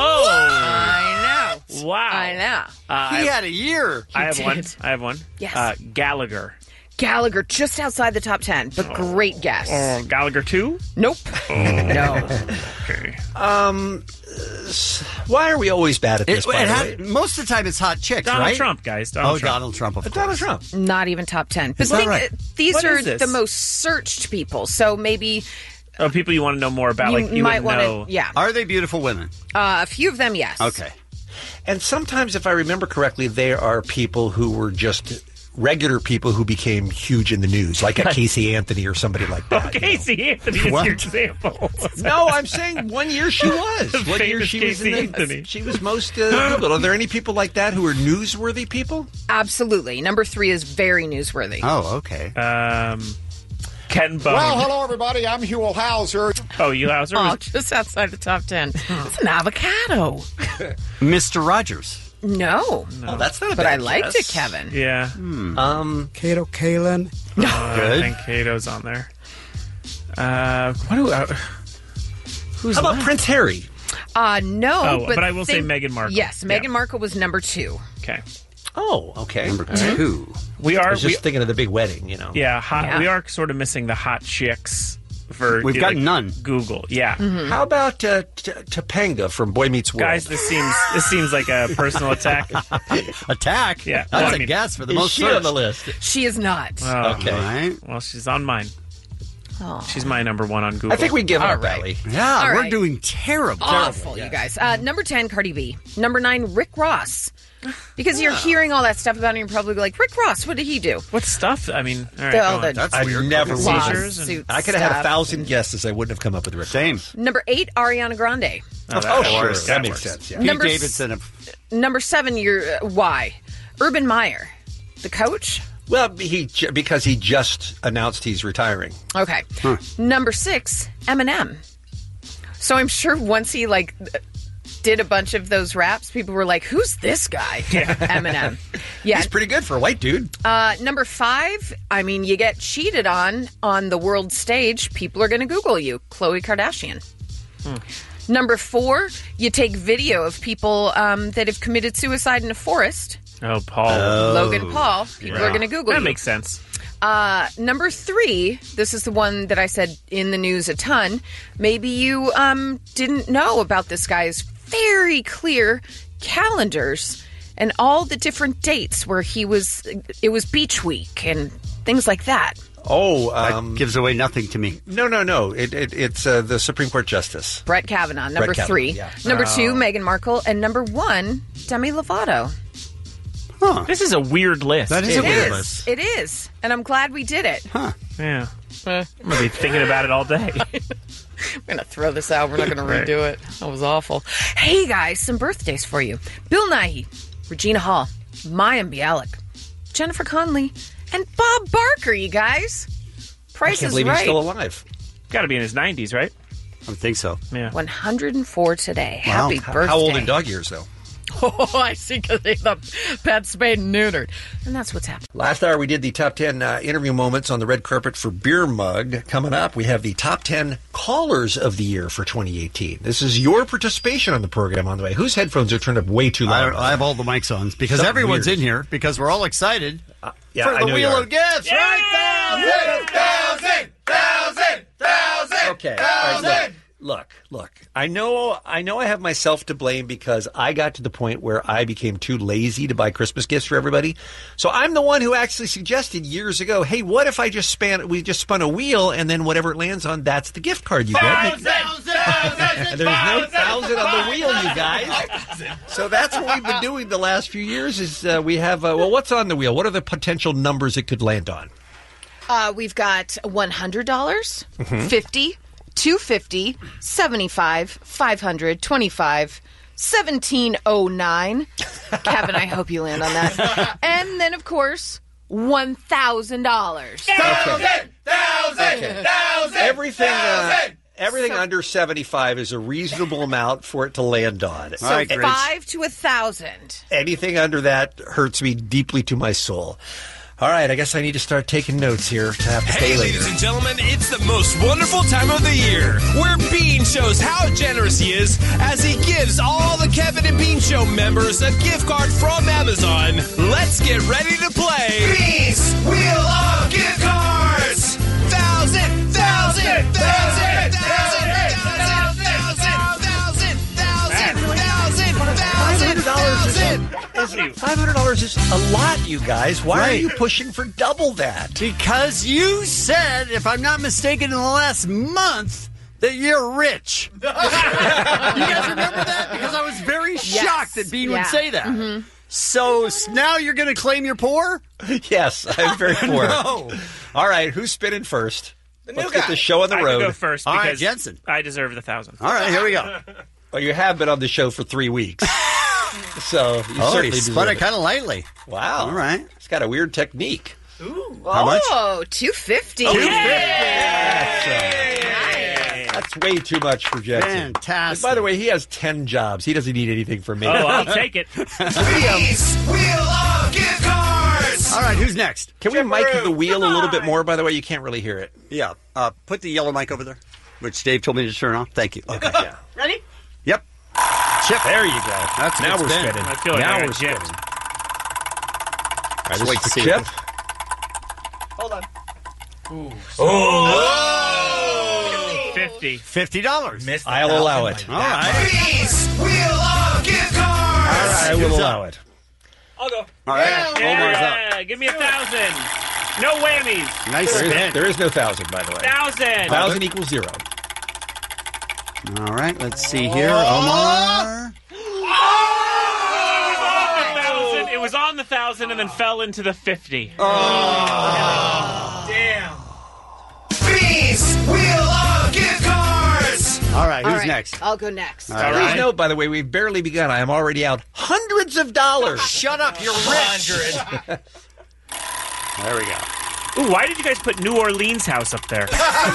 I know. Wow. I know. Uh, He I, had a year. I have did. one. I have one. Yes. Uh, Gallagher. Gallagher, just outside the top ten, but great guess. Oh, Gallagher two? Nope. No. Okay. Um, s- why are we always bad at It, this? it by the had, way? most of the time it's hot chicks, Donald right? Trump, guys. Donald oh, Trump. Donald Trump, of course. Donald Trump. Not even top ten. But Is that think, right? uh, these What are is this? the most searched people. So maybe Oh, people you want to know more about. you like you might want want to to. Yeah. Are they beautiful women? Uh, a few of them, yes. Okay. And sometimes, if I remember correctly, there are people who were just regular people who became huge in the news, like a Casey Anthony or somebody like that. you know. Casey Anthony is What? your example. No, I'm saying one year she was. The One year famous she was in Casey the, Anthony. She was most uh, Googled. Are there any people like that who are newsworthy people? Absolutely. Number three is very newsworthy. Oh, okay. Um, Ken Bone. Well, hello, everybody. I'm Hugh Hauser. Oh, you Hauser? Oh, just outside the top ten. It's an avocado. Mister Rogers. No. Oh, that's not a But bad I liked guess. it, Kevin. Yeah. Um, Kato Kalin. Uh, I think Cato's on there. Uh, what do uh, who's how about left? Prince Harry? Uh, no. Oh, but, but I will say think- Meghan Markle. Yes, Yeah. Meghan Markle was number two. Okay. Oh, okay. Number two. We I are. was just we, thinking of the big wedding, you know. yeah, hot, Yeah. we are sort of missing the hot chicks for. We've you got know, none. Google. Yeah. How about uh, T- Topanga from Boy Meets World? Guys, this seems this seems like a personal attack. Attack? Yeah. That's Well, I a mean, guess for the is most she searched. on the list? She is not. Oh, Okay. All right. well, she's on mine. Oh. She's my number one on Google. I think we give All up, right. Allie. Yeah, All we're right. doing terrible. Awful, you guys. Uh, number ten, Cardi B. Number nine, Rick Ross. Because you're hearing all that stuff about him, you're probably like, Rick Ross, what did he do? What stuff? I mean, all right. The- go all on. the That's I weird. never would have. Seizures and- lawsuit I could have had a stuff. thousand guesses. I wouldn't have come up with Rick. Same. Number eight, Ariana Grande. Oh, that Oh, works. sure. That That makes works. sense. Yeah. Pete Number s- Davidson. Of, Number seven, you're, uh, why? Urban Meyer, the coach. Well, he ju- because he just announced he's retiring. Okay. Number six, Eminem. So I'm sure once he like did a bunch of those raps, people were like, "Who's this guy?" Eminem. Yeah. He's pretty good for a white dude. Uh, number five. I mean, you get cheated on on the world stage. People are going to Google you, Khloe Kardashian. Number four, you take video of people um, that have committed suicide in a forest. Oh, Paul. Logan Paul. People Yeah. are going to Google That you. makes sense. Uh, number three, this is the one that I said in the news a ton. Maybe you um, didn't know about this guy's very clear calendars and all the different dates where he was, it was beach week and things like that. Oh, um, that gives away nothing to me. No, no, no. It, it, it's uh, the Supreme Court Justice. Brett Kavanaugh, number Brett Kavanaugh, three. yeah. Number Oh. two, Meghan Markle. And number one, Demi Lovato. Huh. This is a weird list. That is It a weird is. list. It is. And I'm glad we did it. Huh. Yeah. I'm going to be thinking about it all day. I'm going to throw this out. We're not going to Right. redo it. That was awful. Hey, guys, some birthdays for you. Bill Nighy, Regina Hall, Mayim Bialik, Jennifer Connelly, and Bob Barker, you guys. Price I can't is believe right. he's still alive. Got to be in his nineties, right? I think so. Yeah. one hundred four today. Wow. Happy H- birthday. How old in dog years, though? Oh, I see, because they the pet spayed and neutered. And that's what's happening. Last hour, we did the top ten uh, interview moments on the red carpet for Beer Mug. Coming up, we have the top ten callers of the year for twenty eighteen. This is your participation on the program, on the way. Whose headphones are turned up way too I, loud? I have all the mics on because Something everyone's weird. in here because we're all excited Uh, yeah, for I the know you Wheel are. of Gifts, right? Thousand, thousand, thousand, thousand, Okay. All right, look, look, look. I know, I know, I have myself to blame because I got to the point where I became too lazy to buy Christmas gifts for everybody. So I'm the one who actually suggested years ago, "Hey, what if I just span? We just spun a wheel, and then whatever it lands on, that's the gift card you get." And there's no thousand on the wheel, you guys. So that's what we've been doing the last few years. Is uh, we have uh, well, what's on the wheel? What are the potential numbers it could land on? Uh, we've got one hundred dollars, Mhm. fifty dollars, two hundred fifty dollars, seventy-five dollars, five hundred dollars, twenty-five dollars, seventeen oh nine. Kevin, I hope you land on that. And then, of course, one thousand dollars. Thousand, thousand, Okay. thousand, Everything, uh, thousand. everything under seventy-five is a reasonable amount for it to land on. So five to a thousand. Anything under that hurts me deeply to my soul. All right, I guess I need to start taking notes here to have to Hey, pay later. ladies and gentlemen, it's the most wonderful time of the year where Bean shows how generous he is as he gives all the Kevin and Bean Show members a gift card from Amazon. Let's get ready to play Bean's Wheel of Gift Cards! Thousand, thousand, thousand, thousand, thousand, thousand, thousand, thousand, thousand, thousand, thousand. Five hundred dollars is a lot, you guys. Why are Right. you pushing for double that? Because you said, if I'm not mistaken, in the last month that you're rich. You guys remember that? Because I was very Yes. shocked that Bean Yeah. would say that. Mhm. So s- now you're going to claim you're poor? Yes, I'm very poor. No. All right, who's spinning first? Let's new get guy. the show on the I road. can go first All right, because Jensen. I deserve the thousand. All right, here we go. Well, you have been on the show for three weeks. So you Oh, certainly you deserve spun it it. kind of lightly. Wow. All right. It's got a weird technique. How much? Oh, two hundred fifty dollars. That's way too much for Jensen. Fantastic. And by the way, he has ten jobs. He doesn't need anything from me. Oh, I'll take it. Bean's Wheel of Gift Cards! All right, who's next? Can we mic the wheel a little bit more? By the way, you can't really hear it. Yeah. Uh, put the yellow mic over there, which Dave told me to turn off. Thank you. Okay. Yeah. Ready? Yep. Chip. There you go. That's a now good we're spin. spinning. I feel like now I we're got spinning. gypped. All right, Just wait this to is see the it. chip. Oh, fifty. Fifty dollars. I'll allow it. All right. Bean's Wheel of Gift Cards! I will allow it. I'll go. All right. Omar's Yeah, up. give me a thousand. No whammies. Nice There is, spin. there is no thousand, by the way. Thousand. Thousand equals zero. All right. Let's see here. Omar. Thousand. It was on the thousand and then fell into the fifty. Bean's Wheel of Gift Cards! All right. Who's All right, next? I'll go next. All Please right. note, by the way, we've barely begun. I am already out hundreds of dollars. Shut up. You're rich. There we go. Ooh, why did you guys put New Orleans house up there?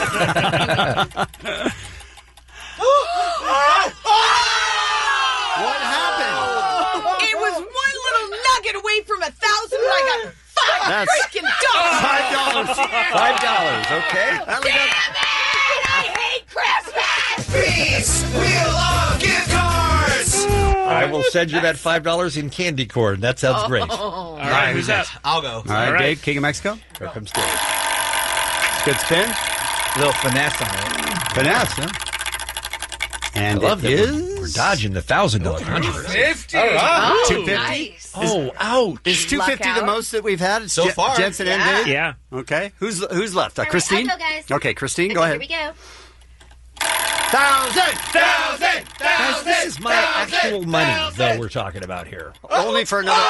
What happened? It was one little nugget away from a thousand, but I got five That's- freaking dollars. Five dollars. Five dollars, okay? Well, we got- I hate Christmas. Bean's Wheel of Gift Cards! I will send you that five dollars in candy corn. That sounds great. All right, who's up? I'll go. All right, All right. Dave, King of Mexico. Here comes Dave. Good spin. A little finesse on it. Finesse, huh? And I love it that is... we're, we're dodging the thousand dollar controversy. fifty. All right. Oh, two fifty. nice. Oh, ouch. Is two fifty Luck the out. most that we've had So Je- far. Jensen and Yeah. Dave? Yeah. Okay. Who's who's left? Uh, All right, Christine? I'll go, guys. Okay, Christine, go Okay, ahead. Here we go. Thousand! Thousand! Guys, this is my actual money, though, we're talking about here. Only for another...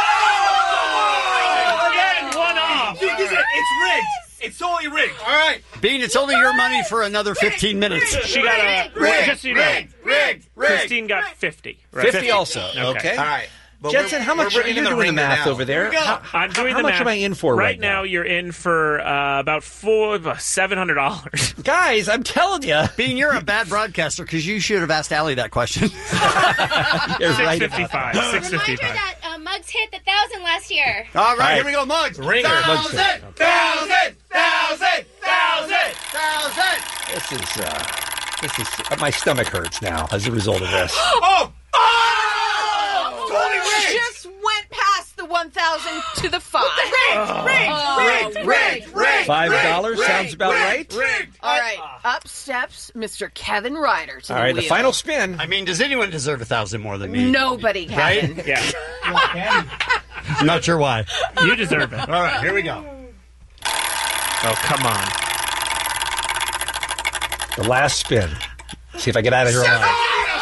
Again, one off. It's rigged. It's totally rigged. All right. Bean, it's only your money for another fifteen minutes. She got a. Rigged, Just so you know, rigged, rigged, rigged. Christine got fifty. Right? fifty also. Okay. All right. But Jensen, we're- how much we're are you bringing doing the ringer math now. over there? Here we go. How, I'm doing how the much math. am I in for right, right now? You're in for uh, about four, seven hundred dollars. Guys, I'm telling you. Bean, you're a bad broadcaster because you should have asked Allie that question. You're Six right fifty about five. that. Six Reminder fifty five. that uh, Mugs hit the thousand last year. All right, right. here we go, Mugs. Ringer. Thousand! Thousand! Thousand! Thousand! Thousand! Thousand! This is, uh, this is, uh, my stomach hurts now as a result of this. Oh! Oh! Totally rigged! Just went past the one thousand to the five. Rigged! Rigged! Rigged! Rigged! Rigged! Five dollars rigged, sounds about rigged, right. Rigged! All right, up steps Mister Kevin Ryder to All the right, the wheel. final spin. I mean, does anyone deserve a thousand more than me? Nobody, Kevin. Right? Yeah. I'm not sure why. You deserve it. All right, here we go. Oh, come on. The last spin. See if I get out of here alive.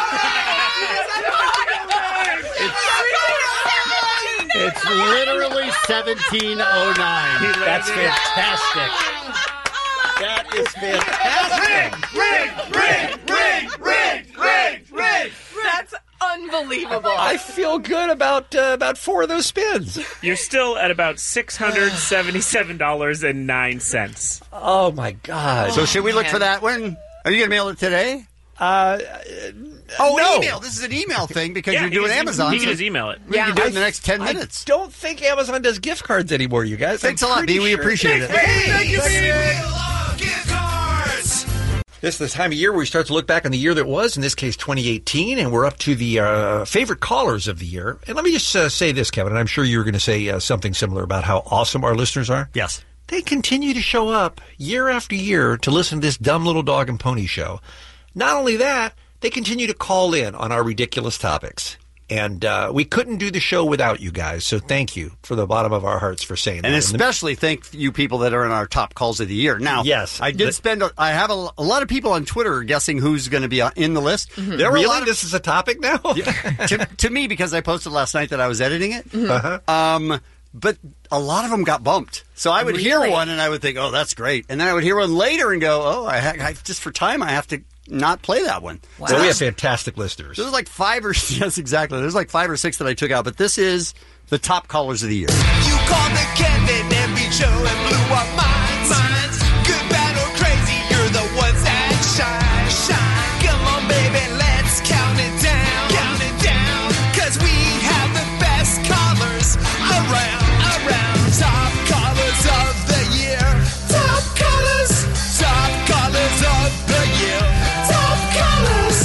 It's literally seventeen oh nine. That's fantastic. That is fantastic. Rigged! Rigged! Rigged! Rigged! Rigged! Rigged! That's unbelievable. I feel good about uh, about four of those spins. You're still at about six hundred seventy-seven dollars and nine cents. Oh my God! So should we look man. for that one? Are you going to mail it today? Uh, Oh, no. email. This is an email thing because Yeah, you're he doing can- Amazon. He can so just email it. we Yeah. can do it I- in the next ten minutes. I don't think Amazon does gift cards anymore, you guys. Thanks I'm a lot, pretty B. We sure- appreciate it. Thank you, gift cards! This is the time of year where we start to look back on the year that was, in this case twenty eighteen, and we're up to the uh, favorite callers of the year. And let me just uh, say this, Kevin, and I'm sure you were going to say uh, something similar about how awesome our listeners are. Yes. They continue to show up year after year to listen to this dumb little dog and pony show. Not only that, they continue to call in on our ridiculous topics. And uh, we couldn't do the show without you guys, so thank you from the bottom of our hearts for saying And that. especially thank you people that are in our top calls of the year. Now, Yes. I did The- spend, a, I have a, a lot of people on Twitter guessing who's going to be on- in the list. Mm-hmm. There were really? a lot of, This is a topic now? to, to me, because I posted last night that I was editing it. Mm-hmm. Uh-huh. Um, but a lot of them got bumped. So I would hear Really? one and I would think, oh, that's great. And then I would hear one later and go, oh, I, ha- I just for time, I have to not play that one. Wow. So we have fantastic listeners. There's like five or, yes, exactly. There's like five or six that I took out, but this is the top callers of the year. You called the Kevin and beat show and blew our minds. minds. Good, bad, or crazy, you're the ones that shine. Shine. Come on, baby, let's count it down. Count it down. Cause we have the best callers around, around. Top callers of the year. Top callers. Top callers of the year. Top callers.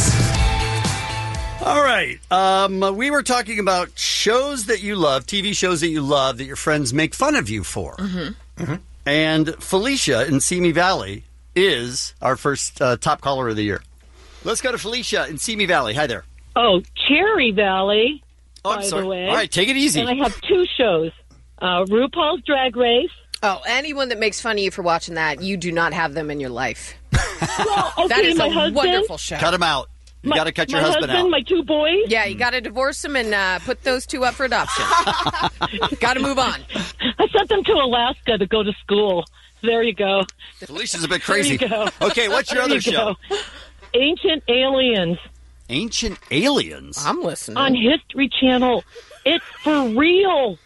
All right. Um, we were talking about shows that you love, T V shows that you love that your friends make fun of you for. Mm-hmm. And Felicia in Simi Valley is our first uh, top caller of the year. Let's go to Felicia in Simi Valley. Hi there. Oh, Cherry Valley, Oh, I'm by sorry. the way. All right, take it easy. And I have two shows. Uh, RuPaul's Drag Race. Oh, anyone that makes fun of you for watching that, you do not have them in your life. Well, okay, that is my a husband, wonderful show. Cut him out. You My- got to cut your my husband, husband, out. my two boys. Yeah, you got to divorce them and uh, put those two up for adoption. Got to move on. I sent them to Alaska to go to school. There you go. Felicia's a bit There crazy. you go. Okay, what's your There other you show? go. Ancient Aliens Ancient Aliens. I'm listening. on History Channel. It's for real.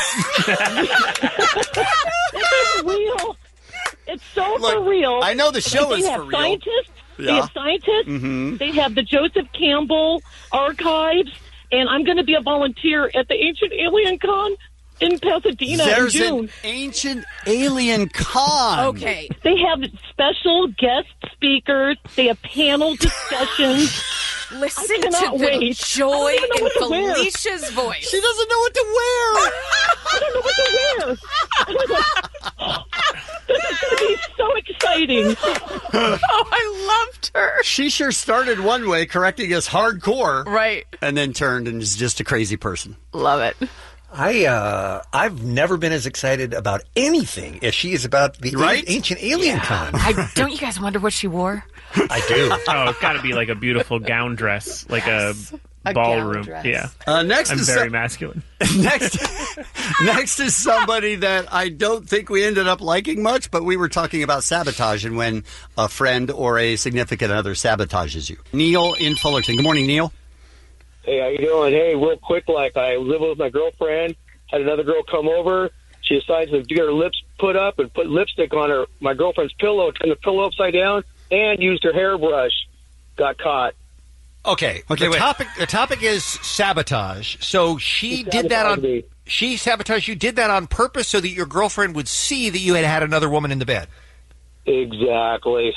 It's for real. It's so Look, for real. I know the show they is have for real. Scientists. They Yeah. have scientists. Mhm. They have the Joseph Campbell Archives, and I'm going to be a volunteer at the Ancient Alien Con in Pasadena There's in June. an Ancient Alien Con. Okay. They have special guest speakers. They have panel discussions. Listen I to cannot the wait. joy I don't even know in what to wear. Felicia's voice. She doesn't know what to wear. I don't know what to wear. I was like, this is going to be so exciting. Oh, I loved her. She sure started one way, correcting us hardcore. Right. And then turned and is just a crazy person. Love it. I uh, I've never been as excited about anything as she is about the Right? a- ancient alien con. I, don't you guys wonder what she wore? I do. Oh, it's got to be like a beautiful gown dress, like Yes. a A ballroom. gown dress. Yeah. Uh, next I'm is very some- masculine. next, next is somebody that I don't think we ended up liking much, but we were talking about sabotage and when a friend or a significant other sabotages you. Neil in Fullerton. Good morning, Neil. Hey, how you doing? Hey, real quick, like I was living with my girlfriend, had another girl come over. She decides to get her lips put up and put lipstick on her my girlfriend's pillow, turned the pillow upside down, and used her hairbrush. Got caught. Okay. Okay, the wait. topic the topic is sabotage. So she She did that on sabotaged me. she sabotaged you did that on purpose so that your girlfriend would see that you had had another woman in the bed. Exactly.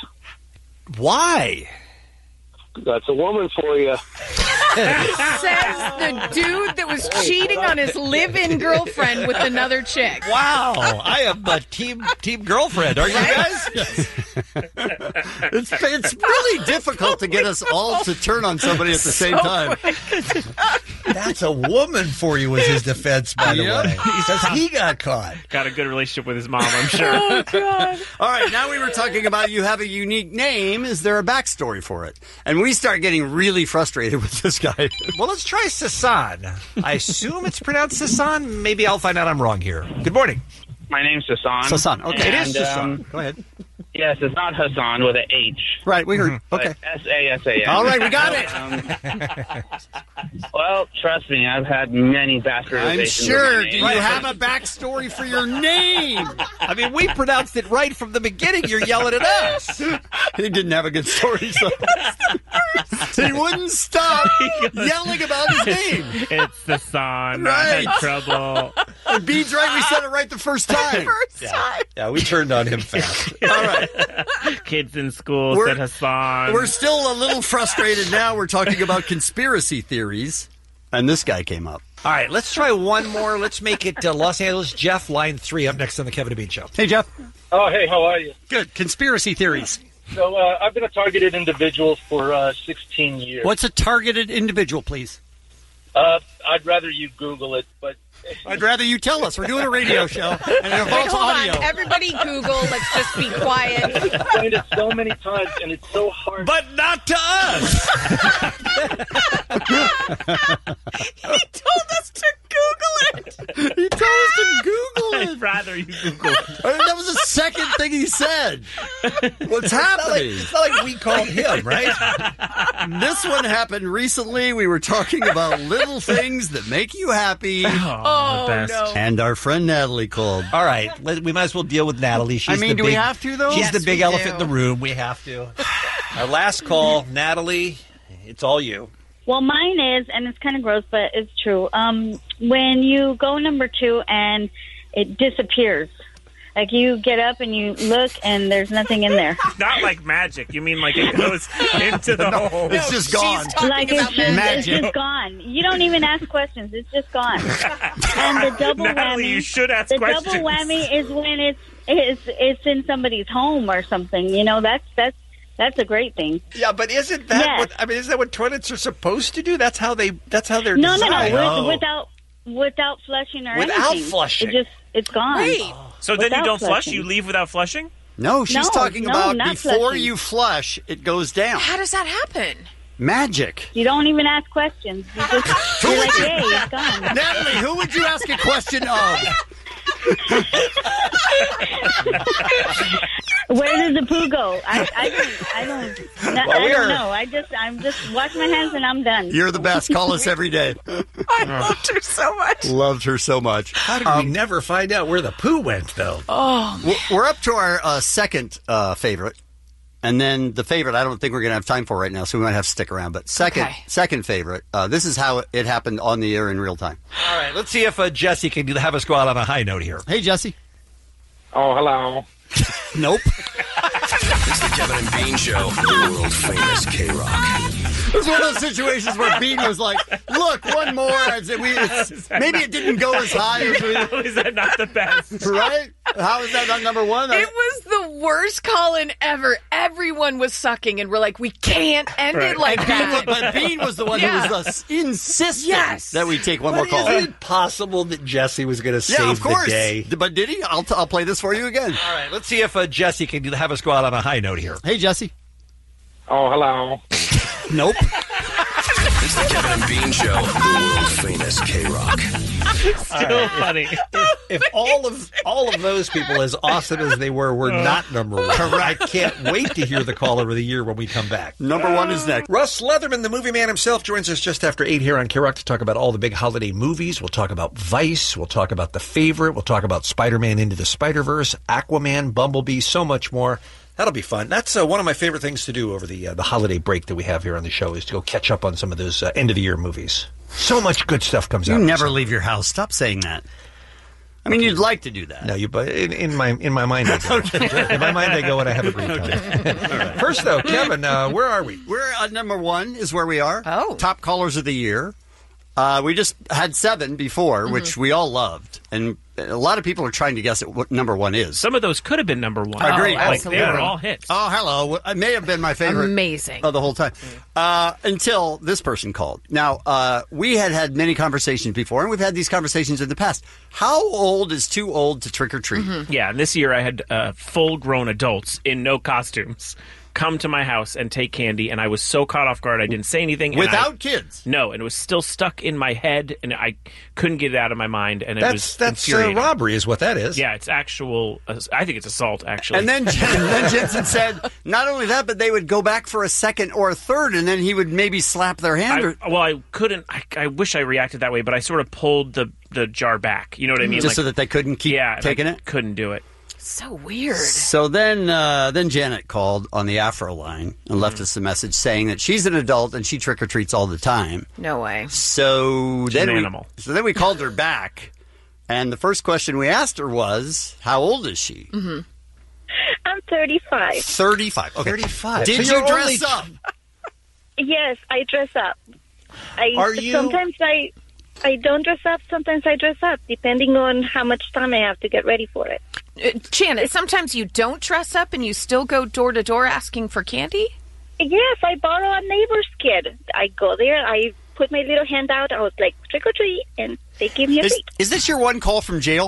Why? That's a woman for you. Says the dude that was cheating on his live-in girlfriend with another chick. Wow. I am a team team girlfriend. Are you guys? It's, it's really difficult to get us all to turn on somebody at the same time. That's a woman for you, was his defense, by the Yep. way. Because he got caught. Got a good relationship with his mom, I'm sure. Oh, God. All right, now we were talking about you have a unique name. Is there a backstory for it? And we start getting really frustrated with this guy. Well, let's try Sasan. I assume it's pronounced Sasan. Maybe I'll find out I'm wrong here. Good morning. My name's Hassan. Sasan. Okay, it is And, Sasan. um, Go ahead. Yes, it's not Hassan with an H. Right, we heard. but Okay. S A S A N. All right, we got it. Um, well, trust me, I've had many bastardizations. I'm of sure. my Do name. you have a backstory for your name? I mean, we pronounced it right from the beginning. You're yelling at us. He didn't have a good story, so he wouldn't stop yelling about his name. It's the son. Right. I had trouble. And Bede's right. We said it right the first time. First time. Yeah, we turned on him fast. All right. Kids in school We're- said Hassan. We're still a little frustrated now. We're talking about conspiracy theories, and this guy came up. All right, let's try one more. Let's make it uh, Los Angeles. Jeff, line three, up next on the Kevin and Bean Show. Hey, Jeff. Oh, hey, how are you? Good. Conspiracy theories. So uh, I've been a targeted individual for uh, sixteen years. What's a targeted individual, please? Uh, I'd rather you Google it, but I'd rather you tell us. We're doing a radio show, and it Wait, involves hold audio. on. Everybody Google. Let's just be quiet. I've explained it so many times, and it's so hard. But not to us. He told us to Google it. He told us to Google it. I'd rather you Google it. I mean, that was the second thing he said. What's It's not, like, happening? it's not like we called him, right? This one happened recently. We were talking about little things that make you happy. Oh, the best. no. And our friend Natalie called. All right, let, we might as well deal with Natalie. She's I mean, the do big, we have to, though? She's Yes, the big we elephant do. in the room. We have to. Our last call, Natalie. It's all you. Well, mine is, and it's kind of gross, but it's true. Um, when you go number two and it disappears, like you get up and you look and there's nothing in there. Not like magic. You mean like it goes into the hole? It's just gone. Like it's just, it's magic. just gone. You don't even ask questions. It's just gone. And the double Natalie, whammy. you should ask the questions. double whammy is when it's it's it's in somebody's home or something. You know, that's that's that's a great thing. Yeah, but isn't that Yes. what I mean? Isn't that what toilets are supposed to do? That's how they. That's how they're No, no, designed. no. With, without without flushing or Without anything. flushing. It just it's gone. Wait. So then you Without don't flush? flushing. You leave without flushing? No, she's No, talking no, about not before flushing. you flush, it goes down. How does that happen? Magic. You don't even ask questions. You just you're like, hey, it's gone. Natalie, who would you ask a question of? Where does the poo go? I, I don't. I don't. No, Well, I we don't are- know. I just. I'm just wash my hands and I'm done. You're the best. Call us every day. I loved her so much. Loved her so much. How did we never find out where the poo went, though? Oh, We're- We're up to our uh, second uh, favorite. And then the favorite, I don't think we're going to have time for right now, so we might have to stick around. But second, Okay. second favorite, uh, this is how it happened on the air in real time. All right, let's see if uh, Jesse can have us go out on a high note here. Hey, Jesse. Oh, hello. Nope. It's the Kevin and Bean Show, the world famous K-Rock. It was one of those situations where Bean was like, look, one more. I said, we, it's, maybe it didn't go as high as we... How is that not the best? Right? How is that not number one? it was the the worst call-in ever. Everyone was sucking, and we're like, we can't end Right. it like And Bean that. was- but Bean was the one Yeah. who was uh, insistent Yes. that we take one But more call. Isn't it possible that Jesse was going to save Yeah, of course. the day? But did he? I'll, t- I'll play this for you again. All right, let's see if uh, Jesse can have us go out on a high note here. Hey, Jesse. Oh, hello. Nope. It's the Kevin and Bean Show. World famous K-Rock. Still funny. If, if all of all of those people, as awesome as they were, were not number one, I can't wait to hear the caller of the year when we come back. Number one is next. Russ Leatherman, the movie man himself, joins us just after eight here on K-Rock to talk about all the big holiday movies. We'll talk about Vice. We'll talk about The Favorite. We'll talk about Spider-Man Into the Spider-Verse, Aquaman, Bumblebee, so much more. That'll be fun. That's uh, one of my favorite things to do over the uh, the holiday break that we have here on the show is to go catch up on some of those uh, end-of-the-year movies. So much good stuff comes You out. never leave your house. Stop saying that. I mean, you'd like to do that. No, you. But in, in my in my mind, I go. Okay. In my mind, I go and I have a great time. First, though, Kevin, uh, where are we? We're at number one is where we are. Oh. Top callers of the year. Uh, we just had seven before, Mm-hmm. which we all loved. And a lot of people are trying to guess at what number one is. Some of those could have been number one. Agreed. Like, they absolutely. were all hits. Oh, hello. It may have been my favorite. Amazing. Of the whole time. Uh, until this person called. Now, uh, we had had many conversations before, and we've had these conversations in the past. How old is too old to trick or treat? Mm-hmm. Yeah, and this year I had uh, full-grown adults in no costumes come to my house and take candy, and I was so caught off guard I didn't say anything. and Without I- kids? No, and it was still stuck in my head, and I couldn't get it out of my mind, and it That's was that's uh, infuriating. robbery, is what that is. Yeah, it's actual. Uh, I think it's assault, actually. And then, and then Jensen said, not only that, but they would go back for a second or a third, and then he would maybe slap their hand. or, I, well, I couldn't. I, I wish I reacted that way, but I sort of pulled the, the jar back. You know what I mean? just Like, so that they couldn't keep yeah, and taking I it? Couldn't do it. So weird. So then, uh, then Janet called on the Afro line and left us a message saying that she's an adult and she trick or treats all the time. No way. So She's then, an we, animal. so then we called her back, and the first question we asked her was, "How old is she?" Mm-hmm. I'm thirty-five. Thirty-five. Okay. thirty-five. Did So you you're dress only- up? Yes, I dress up. I Are you- sometimes I I don't dress up, sometimes I dress up, depending on how much time I have to get ready for it. Uh, Janet, sometimes you don't dress up and you still go door to door asking for candy? Yes, I borrow a neighbor's kid. I go there, I put my little hand out, I was like, trick or treat, and they give me a Is, treat. is this your one call from jail?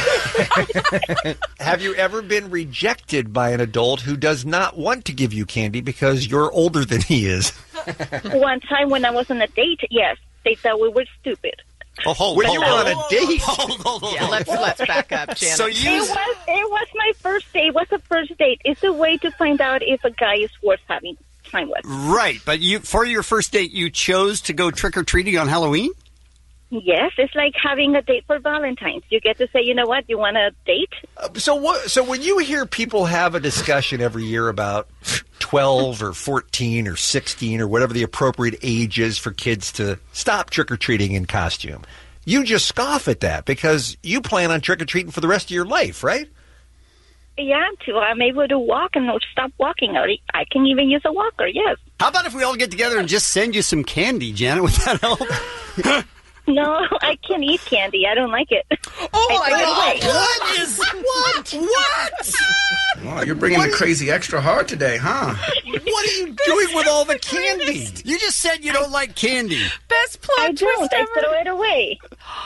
Have you ever been rejected by an adult who does not want to give you candy because you're older than he is? One time when I was on a date, yes, they thought we were stupid. Oh, hold, When hold, you were on a hold, date? Hold, hold, hold, Yeah, hold. let's let's back up, Janet. So you, It was it was my first date. It was a first date. It's a way to find out if a guy is worth having time with. right? But you, for your first date, you chose to go trick or treating on Halloween. Yes, it's like having a date for Valentine's. You get to say, you know what, you want a date? So what? So when you hear people have a discussion every year about twelve or fourteen or sixteen or whatever the appropriate age is for kids to stop trick or treating in costume, you just scoff at that because you plan on trick or treating for the rest of your life, right? Yeah, to I'm able to walk and stop walking. Or I can even use a walker. Yes. How about if we all get together and just send you some candy, Janet? Would that help? No, I can't eat candy. I don't like it. Oh I my throw it God. away. What is what? What? Wow, you're bringing the crazy extra hard today, huh? What are you doing with all the candy? You just said you don't like candy. Best plot I twist don't. I ever. throw it away.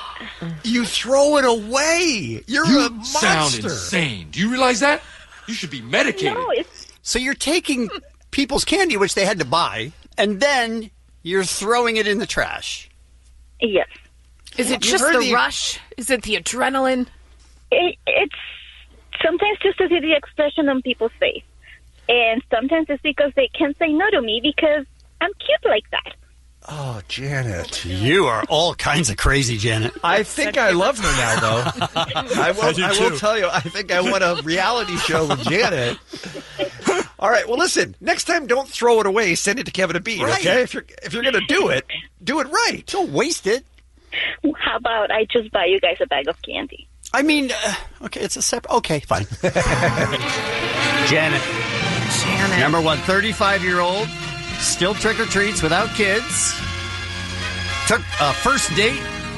You throw it away. You're You a monster. sound insane. Do you realize that? You should be medicated. No, it's So you're taking people's candy, which they had to buy, and then you're throwing it in the trash. yes. Is it You've just heard the the- rush? Is it the adrenaline? It, it's sometimes just to see the expression on people's face, and sometimes it's because they can't say no to me because I'm cute like that. Oh, Janet. You are all kinds of crazy, Janet. I think I love her now, though. I will, I do I will too. tell you, I think I want a reality show with Janet. All right, well, listen, next time don't throw it away. Send it to Kevin and Bean, Right. okay? If you're, if you're going to do it, do it right. Don't waste it. How about I just buy you guys a bag of candy? I mean, uh, okay, it's a separate. Okay, fine. Janet, Janet. number one, thirty-five-year-old, still trick or treats without kids. Took a first date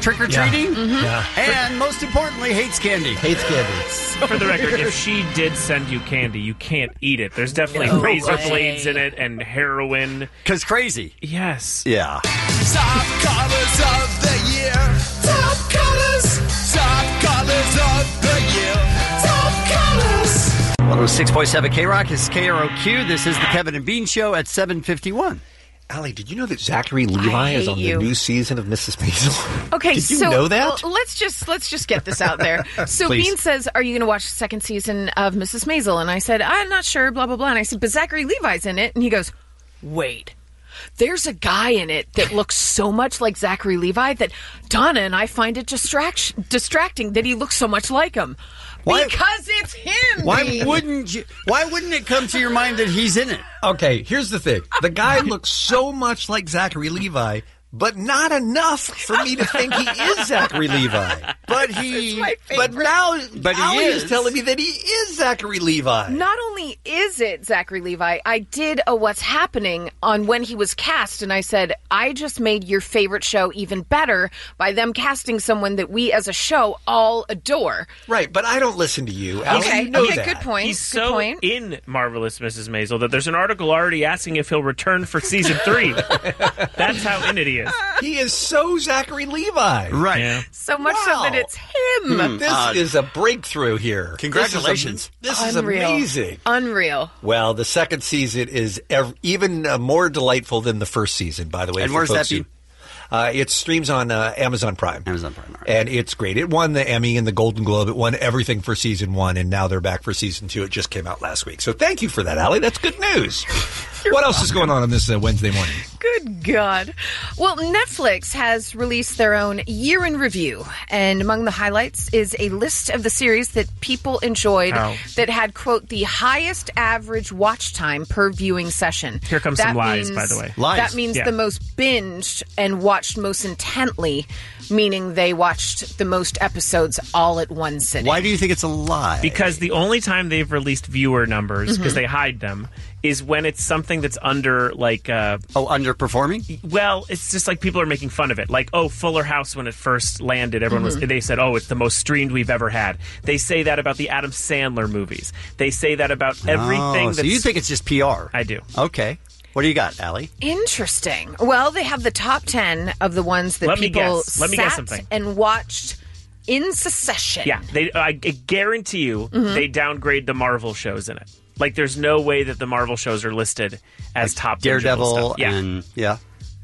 trick-or-treating. Yeah. Mhm. Yeah. And most importantly, hates candy. Hates candy. For the record, if she did send you candy, you can't eat it. There's definitely No razor way. blades in it and heroin. Because crazy. Yes. Yeah. Top colors of the year. Top colors. Top colors of the year. Top colors. one oh six point seven K-Rock is K R O Q. This is the Kevin and Bean Show at seven fifty-one. Allie, did you know that Zachary Levi is hate on you. the new season of Missus Maisel? Okay, did you so know that? uh, let's just let's just get this out there. So Please. Bean says, "Are you going to watch the second season of Missus Maisel?" And I said, "I'm not sure." Blah blah blah. And I said, "But Zachary Levi's in it." And he goes, "Wait, there's a guy in it that looks so much like Zachary Levi that Donna and I find it distract- distracting that he looks so much like him." Why- Because it's him. Why Bean. wouldn't you? Why wouldn't it come to your mind that he's in it? Okay, here's the thing. The guy looks so much like Zachary Levi, but not enough for me to think he is Zachary Levi. But he. But now, But he Allie is. is telling me that he is Zachary Levi. Not only is it Zachary Levi, I did a What's Happening on when he was cast, and I said, I just made your favorite show even better by them casting someone that we as a show all adore. Right, but I don't listen to you. Allie, Okay, you know okay, that. good point. He's good so point. in Marvelous Missus Maisel that there's an article already asking if he'll return for season three. That's how in it he is. He is so Zachary Levi. Right. Yeah. So much so that it's him. Hmm. This Uh, is a breakthrough here. Congratulations. This is, Unreal. amazing. Unreal. Well, the second season is ev- even uh, more delightful than the first season, by the way. And for where's folks that who- be? Uh, it streams on uh, Amazon Prime. Amazon Prime. All right. And it's great. It won the Emmy and the Golden Globe. It won everything for season one, and now they're back for season two. It just came out last week. So thank you for that, Allie. That's good news. What else is going on on this uh, Wednesday morning? Good God. Well, Netflix has released their own year in review, and among the highlights is a list of the series that people enjoyed Ow. that had, quote, the highest average watch time per viewing session. Here comes That some lies, means- by the way. Lies. That means Yeah. the most binged and watched most intently, meaning they watched the most episodes all at one sitting. Why do you think it's a lie? Because the only time they've released viewer numbers, because they hide them, is when it's something that's under, like... Uh, oh, underperforming? well, it's just like people are making fun of it. Like, oh, Fuller House, when it first landed, everyone was... They said, oh, it's the most streamed we've ever had. They say that about the Adam Sandler movies. They say that about everything Oh, that's... so you think it's just P R? I do. Okay. What do you got, Allie? Interesting. Well, they have the top ten of the ones that Let me people guess. Let me sat guess something. and watched in succession. Yeah, they. I guarantee you, Mhm. they downgrade the Marvel shows in it. Like, there's no way that the Marvel shows are listed as top bingeable Daredevil stuff. Yeah. and yeah.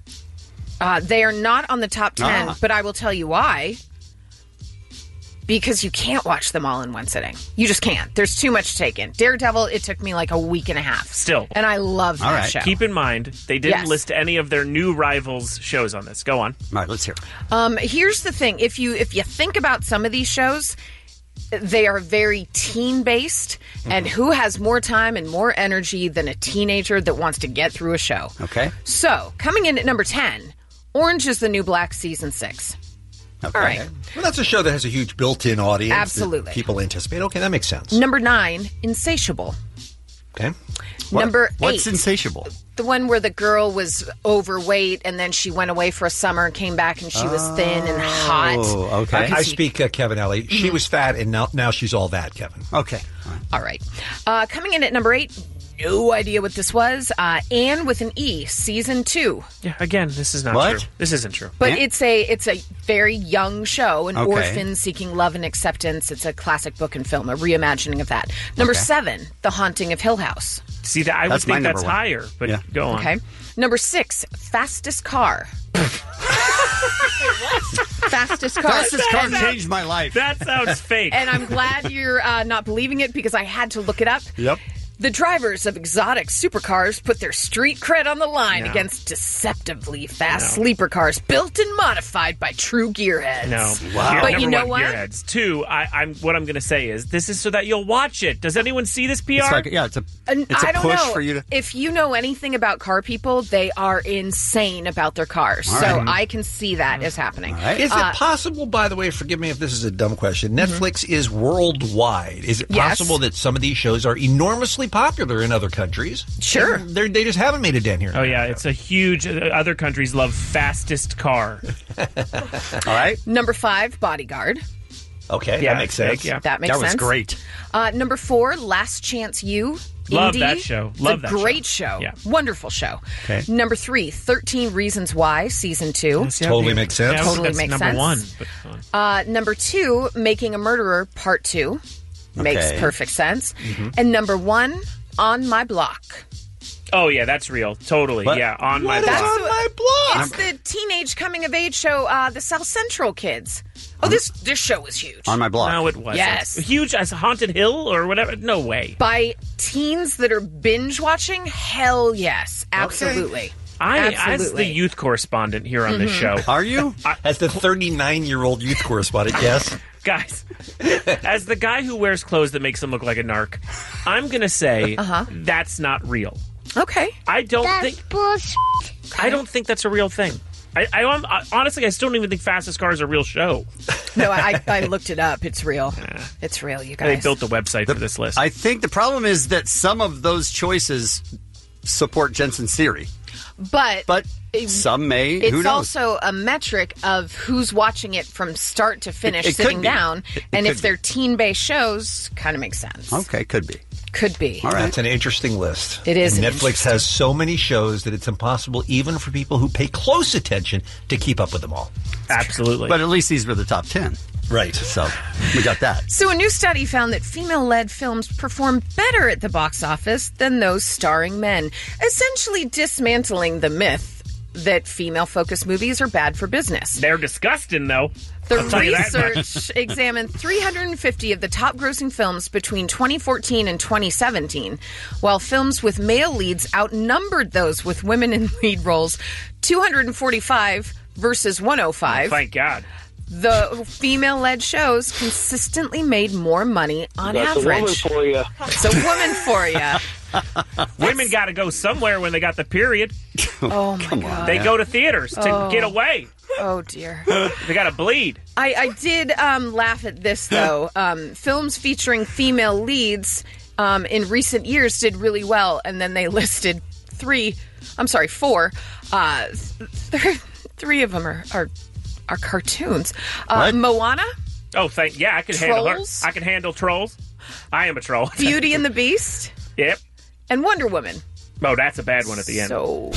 Uh, they are not on the top ten, Ah. but I will tell you why. Because you can't watch them all in one sitting. You just can't. There's too much to take in. Daredevil, it took me like a week and a half. Still. And I love that All right. show. Keep in mind, they didn't Yes. list any of their new rivals' shows on this. Go on. All right, let's hear. Um, here's the thing: if you if you think about some of these shows, they are very teen based, and who has more time and more energy than a teenager that wants to get through a show? Okay. So coming in at number ten, Orange is the New Black season six. Okay. All right. Well, that's a show that has a huge built-in audience. that Absolutely. people anticipate. Okay, that makes sense. Number nine, Insatiable. Okay. Number What's eight. insatiable? The one where the girl was overweight and then she went away for a summer and came back and she was thin and hot. Oh, okay. I, I speak uh, Kevin Ellie. She was fat, and now now she's all that, Kevin. Okay. All right. Uh, coming in at number eight, no idea what this was. Uh, Anne with an E, season two. Yeah, again, this is not What? true. This isn't true. But it's a it's a very young show, an Okay. orphan seeking love and acceptance. It's a classic book and film, a reimagining of that. Number Okay. seven, The Haunting of Hill House. See, that I That's would my think number that's one. higher, but Yeah. go on. Okay. Number six, Fastest Car. Fastest Car. Fastest Car And- changed my life. That sounds fake. And I'm glad you're uh, not believing it because I had to look it up. Yep. The drivers of exotic supercars put their street cred on the line No. against deceptively fast No. sleeper cars built and modified by true gearheads. No, Wow. But Number you know one, what? Gearheads. Two, I, I'm what I'm going to say is this is so that you'll watch it. Does anyone see this P R? It's like, yeah, it's a And it's a I don't push know. for you to. If you know anything about car people, they are insane about their cars. All so right. I can see that as happening. Is Uh, it possible, by the way, forgive me if this is a dumb question, Netflix is worldwide. Is it Yes. possible that some of these shows are enormously really popular in other countries. Sure. They they just haven't made a dent here. Oh, yeah, it's a huge... Uh, other countries love fastest car. All right. Number five, Bodyguard. Okay, Yeah, that makes big, sense. yeah. That makes That was sense. great. Uh, number four, Last Chance U. Love Indie. that show. It's Love a that great show. Yeah. Wonderful show. Okay. Number three, thirteen Reasons Why, Season two. Yes, yeah, Totally yeah. makes sense. Yeah, Totally that's makes number sense. one. But fun. Uh, number two, Making a Murderer, Part two. Makes Okay. perfect sense. Mm-hmm. And number one, On My Block. Oh, yeah, that's real. Totally. What? Yeah, on my What is block. on my block? It's the teenage coming of age show, uh, the South Central Kids. Oh, this this show was huge. On my block. No, it wasn't. Yes. Huge as Haunted Hill or whatever? No way. By teens that are binge watching? Hell yes. Absolutely. I, as the Absolutely. youth correspondent here on this show, Are you? As the thirty-nine-year-old youth correspondent, yes. guys, as the guy who wears clothes that makes him look like a narc, I'm going to say Uh-huh. that's not real. Okay. I don't think I don't think that's a real thing. I, I, I honestly, I still don't even think Fastest Car is a real show. No, I, I looked it up. It's real. It's real, you They guys. built the website for this list. I think the problem is that some of those choices support Jensen's theory, but but some may. it's Who knows? also a metric of who's watching it from start to finish, It- it could sitting be. down. It- it and could if they're teen-based shows, kind of makes sense. Okay, could be. Could be. All right. That's an interesting list. It is And an Netflix has so many shows that it's impossible even for people who pay close attention to keep up with them all. Absolutely. But at least these were the top ten. Right. So we got that. So a new study found that female-led films perform better at the box office than those starring men, essentially dismantling the myth that female-focused movies are bad for business. They're disgusting, though. The I'll tell you that much. research examined three hundred fifty of the top-grossing films between twenty fourteen and twenty seventeen, while films with male leads outnumbered those with women in lead roles, two hundred forty-five versus one hundred five. Thank God. The female-led shows consistently made more money on That's average. a woman for you. It's a woman for you. Women got to go somewhere when they got the period. Oh my god! They go to theaters to Oh. get away. Oh dear. They got to bleed. I, I did um, laugh at this though. Um, films featuring female leads um, in recent years did really well, and then they listed three. I'm sorry, four. Uh, th- three of them are are, are cartoons. Uh, Moana, Oh, thank yeah, I can Trolls? handle her. I can handle trolls. I am a troll. Beauty and the Beast, Yep. and Wonder Woman. Oh, that's a bad one at the end. So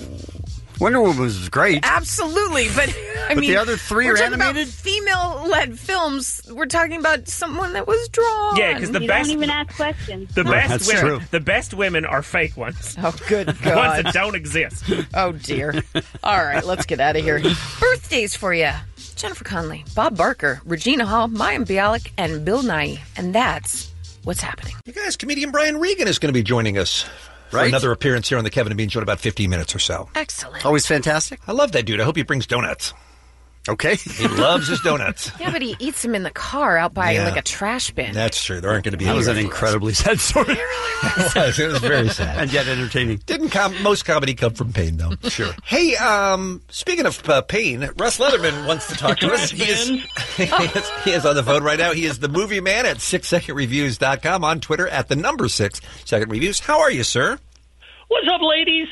Wonder Woman was great. absolutely, but I But mean, the other three we're are talking animated? About female-led films. We're talking about someone that was drawn. Yeah, 'cause the you best- don't even ask questions. The best That's women, true. the best women are fake ones. Oh, good The ones God. that don't exist. Oh, dear. All right, let's get out of here. Birthdays for you. Jennifer Connelly, Bob Barker, Regina Hall, Mayim Bialik, and Bill Nye. And that's what's happening. You guys, comedian Brian Regan is going to be joining us for Right. another appearance here on the Kevin and Bean Show in about fifteen minutes or so. Excellent. Always fantastic. I love that dude. I hope he brings donuts. Okay. He loves his donuts. Yeah, but he eats them in the car out by Yeah. like a trash bin. That's true. There aren't going to be That any was an of those. incredibly sad story. It was. It was very sad. And yet entertaining. Didn't com- most comedy come from pain, though? Sure. Hey, um, speaking of uh, pain, Russ Leatherman wants to talk to us. He is, he, is, he is on the phone right now. He is the movie man at six second reviews dot com, on Twitter at the number six second reviews. How are you, sir? What's up, ladies?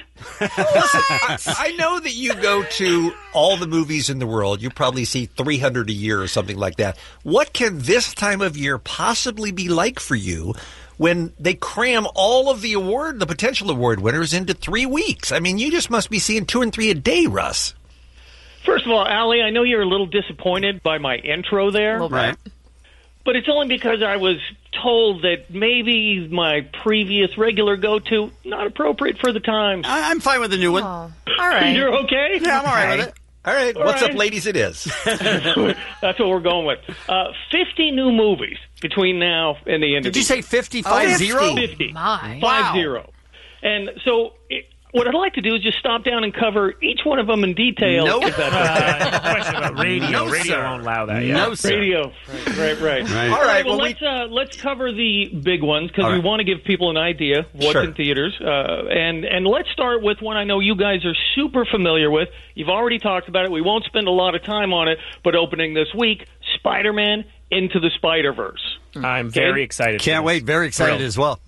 I, I know that you go to all the movies in the world. You probably see three hundred a year or something like that. What can this time of year possibly be like for you when they cram all of the award, the potential award winners, into three weeks? I mean, you just must be seeing two and three a day, Russ. First of all, Allie, I know you're a little disappointed by my intro there. Right. But it's only because I was told that maybe my previous regular go-to not appropriate for the times. I- I'm fine with the new one. All right. You're okay? Yeah, I'm all right with it. All right. All What's right. up, ladies? It is. That's what we're going with. Uh, fifty new movies between now and the end of Did the you say year. fifty, five zero? fifty. My. Five zero. And so it, what I'd like to do is just stop down and cover each one of them in detail. Nope. if that's okay. Uh, question about radio. No, radio sir. won't allow that. Yeah. No, sir. Radio. Right, right, right. Right. All right, well, well, we- let's, uh, let's cover the big ones because All we right. want to give people an idea of what's Sure. in theaters. Uh, and, and let's start with one I know you guys are super familiar with. You've already talked about it. We won't spend a lot of time on it, but opening this week, Spider-Man Into the Spider-Verse. I'm very excited. for Can't this. wait. Very excited Thrilled. as well. Yeah.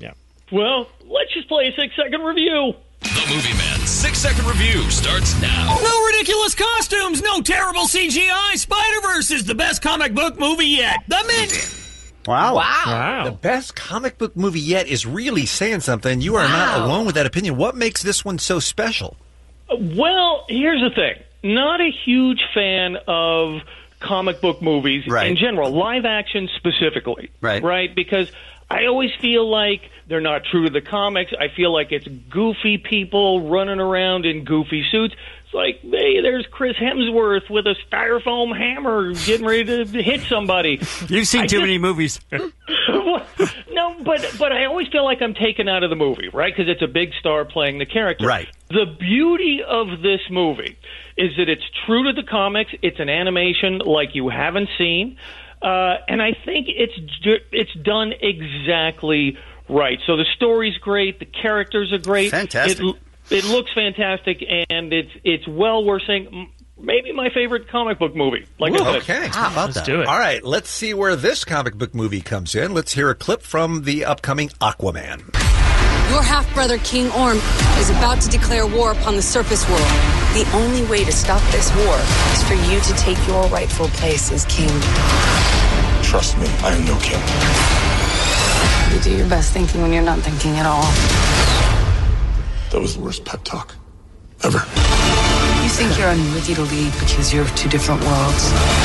Well, let's just play a six-second review. The Movie Man six-second review starts now. No ridiculous costumes, no terrible C G I. Spider-Verse is the best comic book movie yet. The Mint. Wow. wow. The best comic book movie yet is really saying something. You are Wow. not alone with that opinion. What makes this one so special? Well, here's the thing. Not a huge fan of comic book movies Right. in general, live action specifically. Right. Right? Because I always feel like they're not true to the comics. I feel like it's goofy people running around in goofy suits. It's like, hey, there's Chris Hemsworth with a styrofoam hammer getting ready to hit somebody. You've seen I too just- many movies. No, but but I always feel like I'm taken out of the movie, right? Because it's a big star playing the character. Right. The beauty of this movie is that it's true to the comics. It's an animation like you haven't seen, uh, and I think it's ju- it's done exactly right. So the story's great. The characters are great. Fantastic. It, it looks fantastic, and it's it's well worth seeing. Maybe my favorite comic book movie. Like Ooh, I said. okay. How about that? do it. All right, let's see where this comic book movie comes in. Let's hear a clip from the upcoming Aquaman. Your half-brother, King Orm, is about to declare war upon the surface world. The only way to stop this war is for you to take your rightful place as king. Trust me, I am no king. You do your best thinking when you're not thinking at all. That was the worst pep talk ever. You think you're unworthy to lead because you're of two different worlds.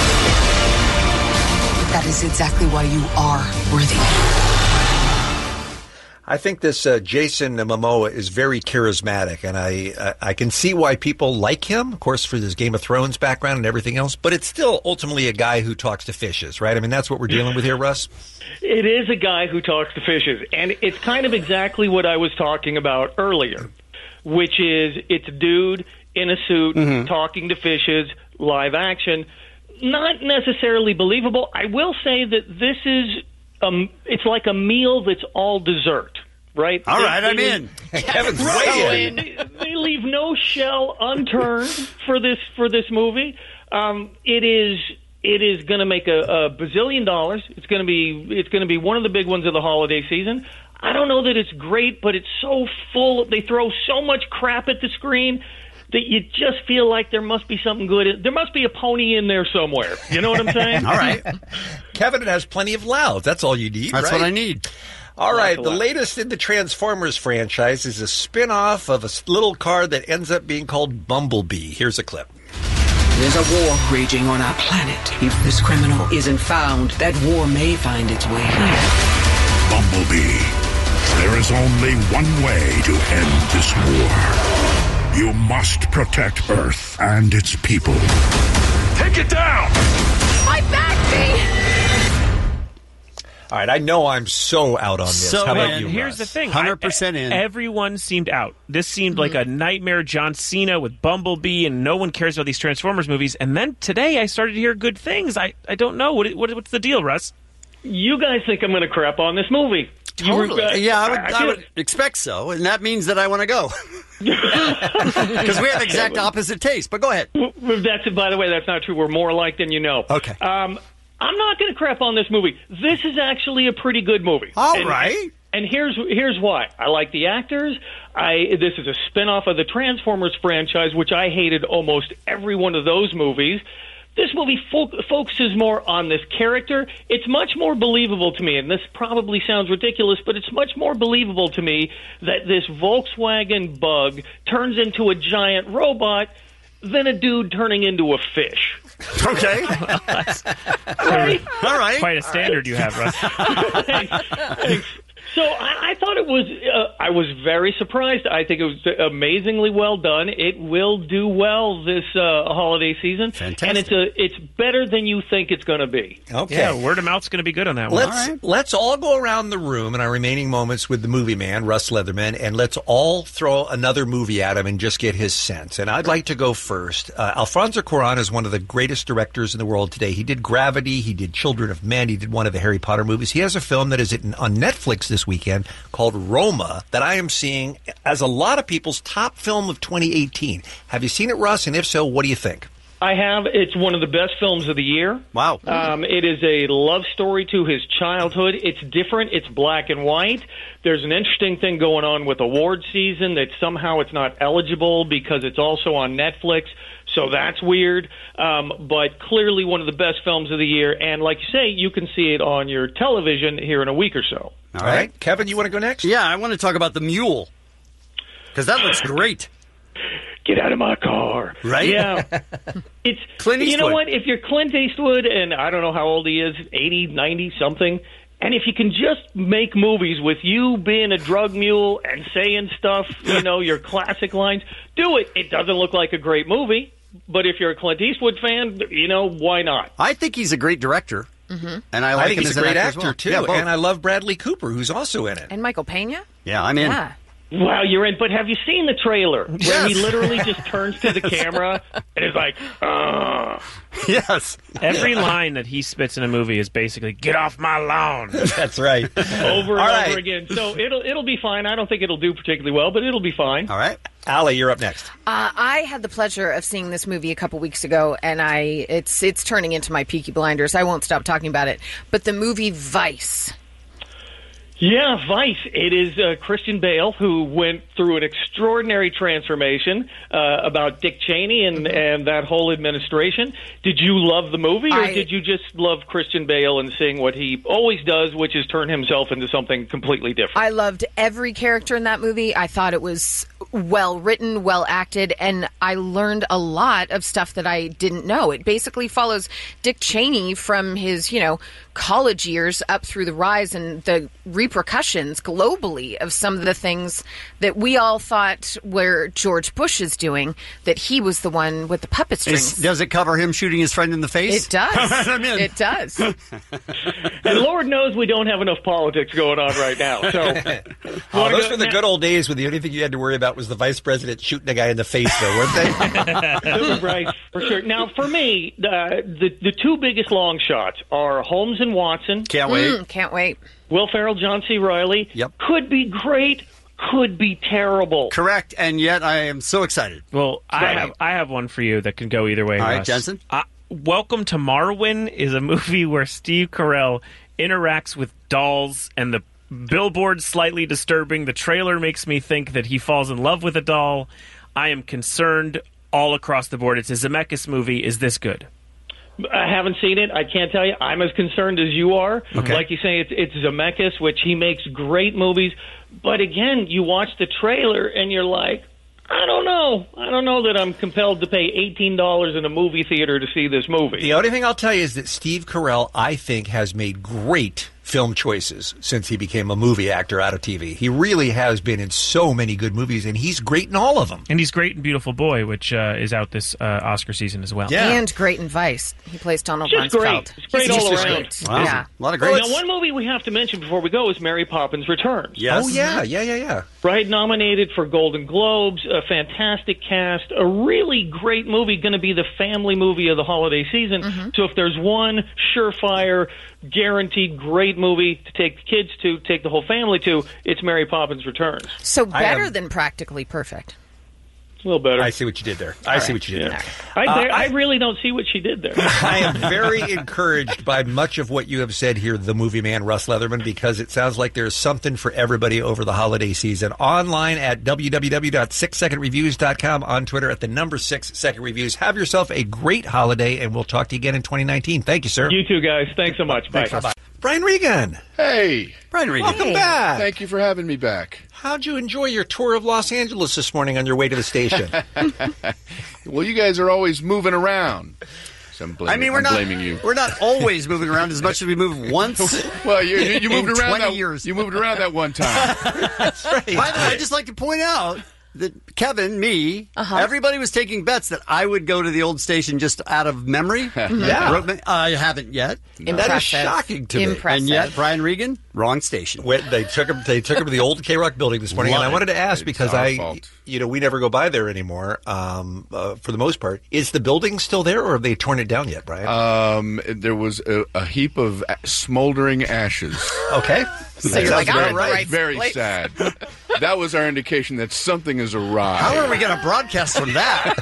But that is exactly why you are worthy. I think this uh, Jason Momoa is very charismatic, and I uh, I can see why people like him, of course, for his Game of Thrones background and everything else, but it's still ultimately a guy who talks to fishes, right? I mean, that's what we're dealing with here, Russ? It is a guy who talks to fishes, and it's kind of exactly what I was talking about earlier, which is it's a dude in a suit Mm-hmm. talking to fishes, live action. Not necessarily believable. I will say that this is um, it's like a meal that's all dessert, right? All They- right, I'm they- in. Kevin's Right. way in. They, they leave no shell unturned for this for this movie. Um, it is it is going to make a, a bazillion dollars. It's going to be it's going to be one of the big ones of the holiday season. I don't know that it's great, but it's so full. They throw so much crap at the screen that you just feel like there must be something good. In, there must be a pony in there somewhere. You know what I'm saying? All right. Kevin, it has plenty of louds. That's all you need, That's right? what I need. All right, Lots of the loud. latest in the Transformers franchise is a spin-off of a s- little car that ends up being called Bumblebee. Here's a clip. There's a war raging on our planet. If this criminal isn't found, that war may find its way here. Bumblebee. There is only one way to end this war. You must protect Earth and its people. Take it down! My back, All right, I know I'm so out on this. So How about And you, here's Russ? the thing. one hundred percent I- in. Everyone seemed out. This seemed like a nightmare John Cena with Bumblebee, and no one cares about these Transformers movies. And then today I started to hear good things. I, I don't know. What, what What's the deal, Russ? You guys think I'm going to crap on this movie? You were- Totally. uh, yeah, I would, I I feel- would expect so, and that means that I want to go. Because we have exact opposite taste, but go ahead. Well, That's by the way, that's not true. We're more alike than you know. Okay. Um, I'm not going to crap on this movie. This is actually a pretty good movie. All and, right. And here's here's why. I like the actors. I this is a spin-off of the Transformers franchise, which I hated almost every one of those movies. This movie fo- focuses more on this character. It's much more believable to me, and this probably sounds ridiculous, but it's much more believable to me that this Volkswagen Bug turns into a giant robot than a dude turning into a fish. Okay. Right? All right. Quite a standard you have, Russ. Thanks. Thanks. So I, I thought it was. Uh, I was very surprised. I think it was amazingly well done. It will do well this uh, holiday season, Fantastic. and it's a. It's better than you think it's going to be. Okay. Yeah, word of mouth's going to be good on that one. Let's let's all go around the room in our remaining moments with the movie man, Russ Leatherman, and let's all throw another movie at him and just get his sense. And I'd like to go first. Uh, Alfonso Cuarón is one of the greatest directors in the world today. He did Gravity, he did Children of Men, he did one of the Harry Potter movies. He has a film that is in, on Netflix this weekend called Roma that I am seeing as a lot of people's top film of twenty eighteen. Have you seen it, Russ? And if so, what do you think? I have. It's one of the best films of the year. Wow. Um, it is a love story to his childhood. It's different. It's black and white. There's an interesting thing going on with award season that somehow it's not eligible because it's also on Netflix. So that's weird. Um, but clearly one of the best films of the year. And like you say, you can see it on your television here in a week or so. All right. Kevin, you want to go next? Yeah, I want to talk about The Mule. Because that looks great. Get out of my car. Right? Yeah. It's Clint You know Eastwood. what? If you're Clint Eastwood, and I don't know how old he is, eighty, ninety, something, and if you can just make movies with you being a drug mule and saying stuff, you know, your classic lines, do it. It doesn't look like a great movie, but if you're a Clint Eastwood fan, you know, why not? I think he's a great director. Mm-hmm. And I like I think him he's as a an great actor, actor, as well. too. Yeah, both. And I love Bradley Cooper, who's also in it. And Michael Pena? Yeah, I'm in. Yeah. Wow, you're in. But have you seen the trailer where Yes. he literally just turns to the camera and is like, uh Yes. Every line that he spits in a movie is basically "Get off my lawn." That's right. over and All right. over again. So it'll it'll be fine. I don't think it'll do particularly well, but it'll be fine. All right. Allie, you're up next. Uh, I had the pleasure of seeing this movie a couple weeks ago, and I it's it's turning into my Peaky Blinders. I won't stop talking about it. But the movie Vice. Yeah, Vice. It is uh, Christian Bale who went through an extraordinary transformation uh, about Dick Cheney and, and that whole administration. Did you love the movie, or I- did you just love Christian Bale and seeing what he always does, which is turn himself into something completely different? I loved every character in that movie. I thought it was well written, well acted, and I learned a lot of stuff that I didn't know. It basically follows Dick Cheney from his, you know, college years up through the rise and the repercussions globally of some of the things that we all thought were George Bush is doing, that he was the one with the puppet strings. Is, does it cover him shooting his friend in the face? It does. I'm in. It does. And Lord knows we don't have enough politics going on right now. So, Oh, those were the good old days when the only thing you had to worry about was the vice president shooting a guy in the face, though, weren't they? Right, for sure. Now, for me, uh, the the two biggest long shots are Holmes and Watson. Can't wait. Mm, can't wait. Will Ferrell, John C. Reilly. Yep. Could be great, could be terrible. Correct, and yet I am so excited. Well, I Right. have I have one for you that can go either way. All right, Russ. Jensen? Uh, Welcome to Marwin is a movie where Steve Carell interacts with dolls, and the billboard's slightly disturbing. The trailer makes me think that he falls in love with a doll. I am concerned all across the board. It's a Zemeckis movie. Is this good? I haven't seen it. I can't tell you. I'm as concerned as you are. Okay. Like you say, it's, it's Zemeckis, which he makes great movies. But again, you watch the trailer and you're like, I don't know. I don't know that I'm compelled to pay eighteen dollars in a movie theater to see this movie. The only thing I'll tell you is that Steve Carell, I think, has made great film choices since he became a movie actor out of T V. He really has been in so many good movies, and he's great in all of them. And he's great in Beautiful Boy, which uh, is out this uh, Oscar season as well. Yeah. And great in Vice. He plays Donald Just great. Rumsfeld. It's great He's all just around. great. Wow. Yeah. A lot of Now, great. one movie we have to mention before we go is Mary Poppins Returns. Yes. Oh, yeah, yeah, yeah, yeah. Right, nominated for Golden Globes, a fantastic cast, a really great movie, going to be the family movie of the holiday season. Mm-hmm. So if there's one surefire, guaranteed great movie to take the kids to, take the whole family to, it's Mary Poppins Returns. So I better am- than Practically Perfect. A little better. I see what you did there. I see what you did there. I, Uh, I really don't see what she did there. I am very encouraged by much of what you have said here, the movie man, Russ Leatherman, because it sounds like there's something for everybody over the holiday season. Online at w w w dot six second reviews dot com, on Twitter at the number six second reviews. Have yourself a great holiday, and we'll talk to you again in twenty nineteen. Thank you, sir. You too, guys. Thanks so much. Bye. Bye-bye. Brian Regan. Hey. Brian Regan. Welcome back. Thank you for having me back. How'd you enjoy your tour of Los Angeles this morning on your way to the station? Well, you guys are always moving around. So I'm blaming, I mean, we're I'm not blaming you. We're not always moving around as much as we moved once. Well, you, you, you moved in around twenty that years. You moved around that one time. That's right. By the way, I'd just like to point out that Kevin, me, Uh-huh. everybody was taking bets that I would go to the old station just out of memory. Yeah. Wrote me- I haven't yet. That is Impressive. shocking to me. Impressive. And yet, Brian Regan, wrong station. When they took him, they took him to the old K-Rock building this morning, and I Love wanted it. to ask It's because our I, fault. you know, we never go by there anymore. Um, uh, for the most part, is the building still there, or have they torn it down yet, Brian? Um, there was a, a heap of a- smoldering ashes. okay. So you're like, I'm very, in the right very place. sad. That was our indication that something is awry. How are we going to broadcast from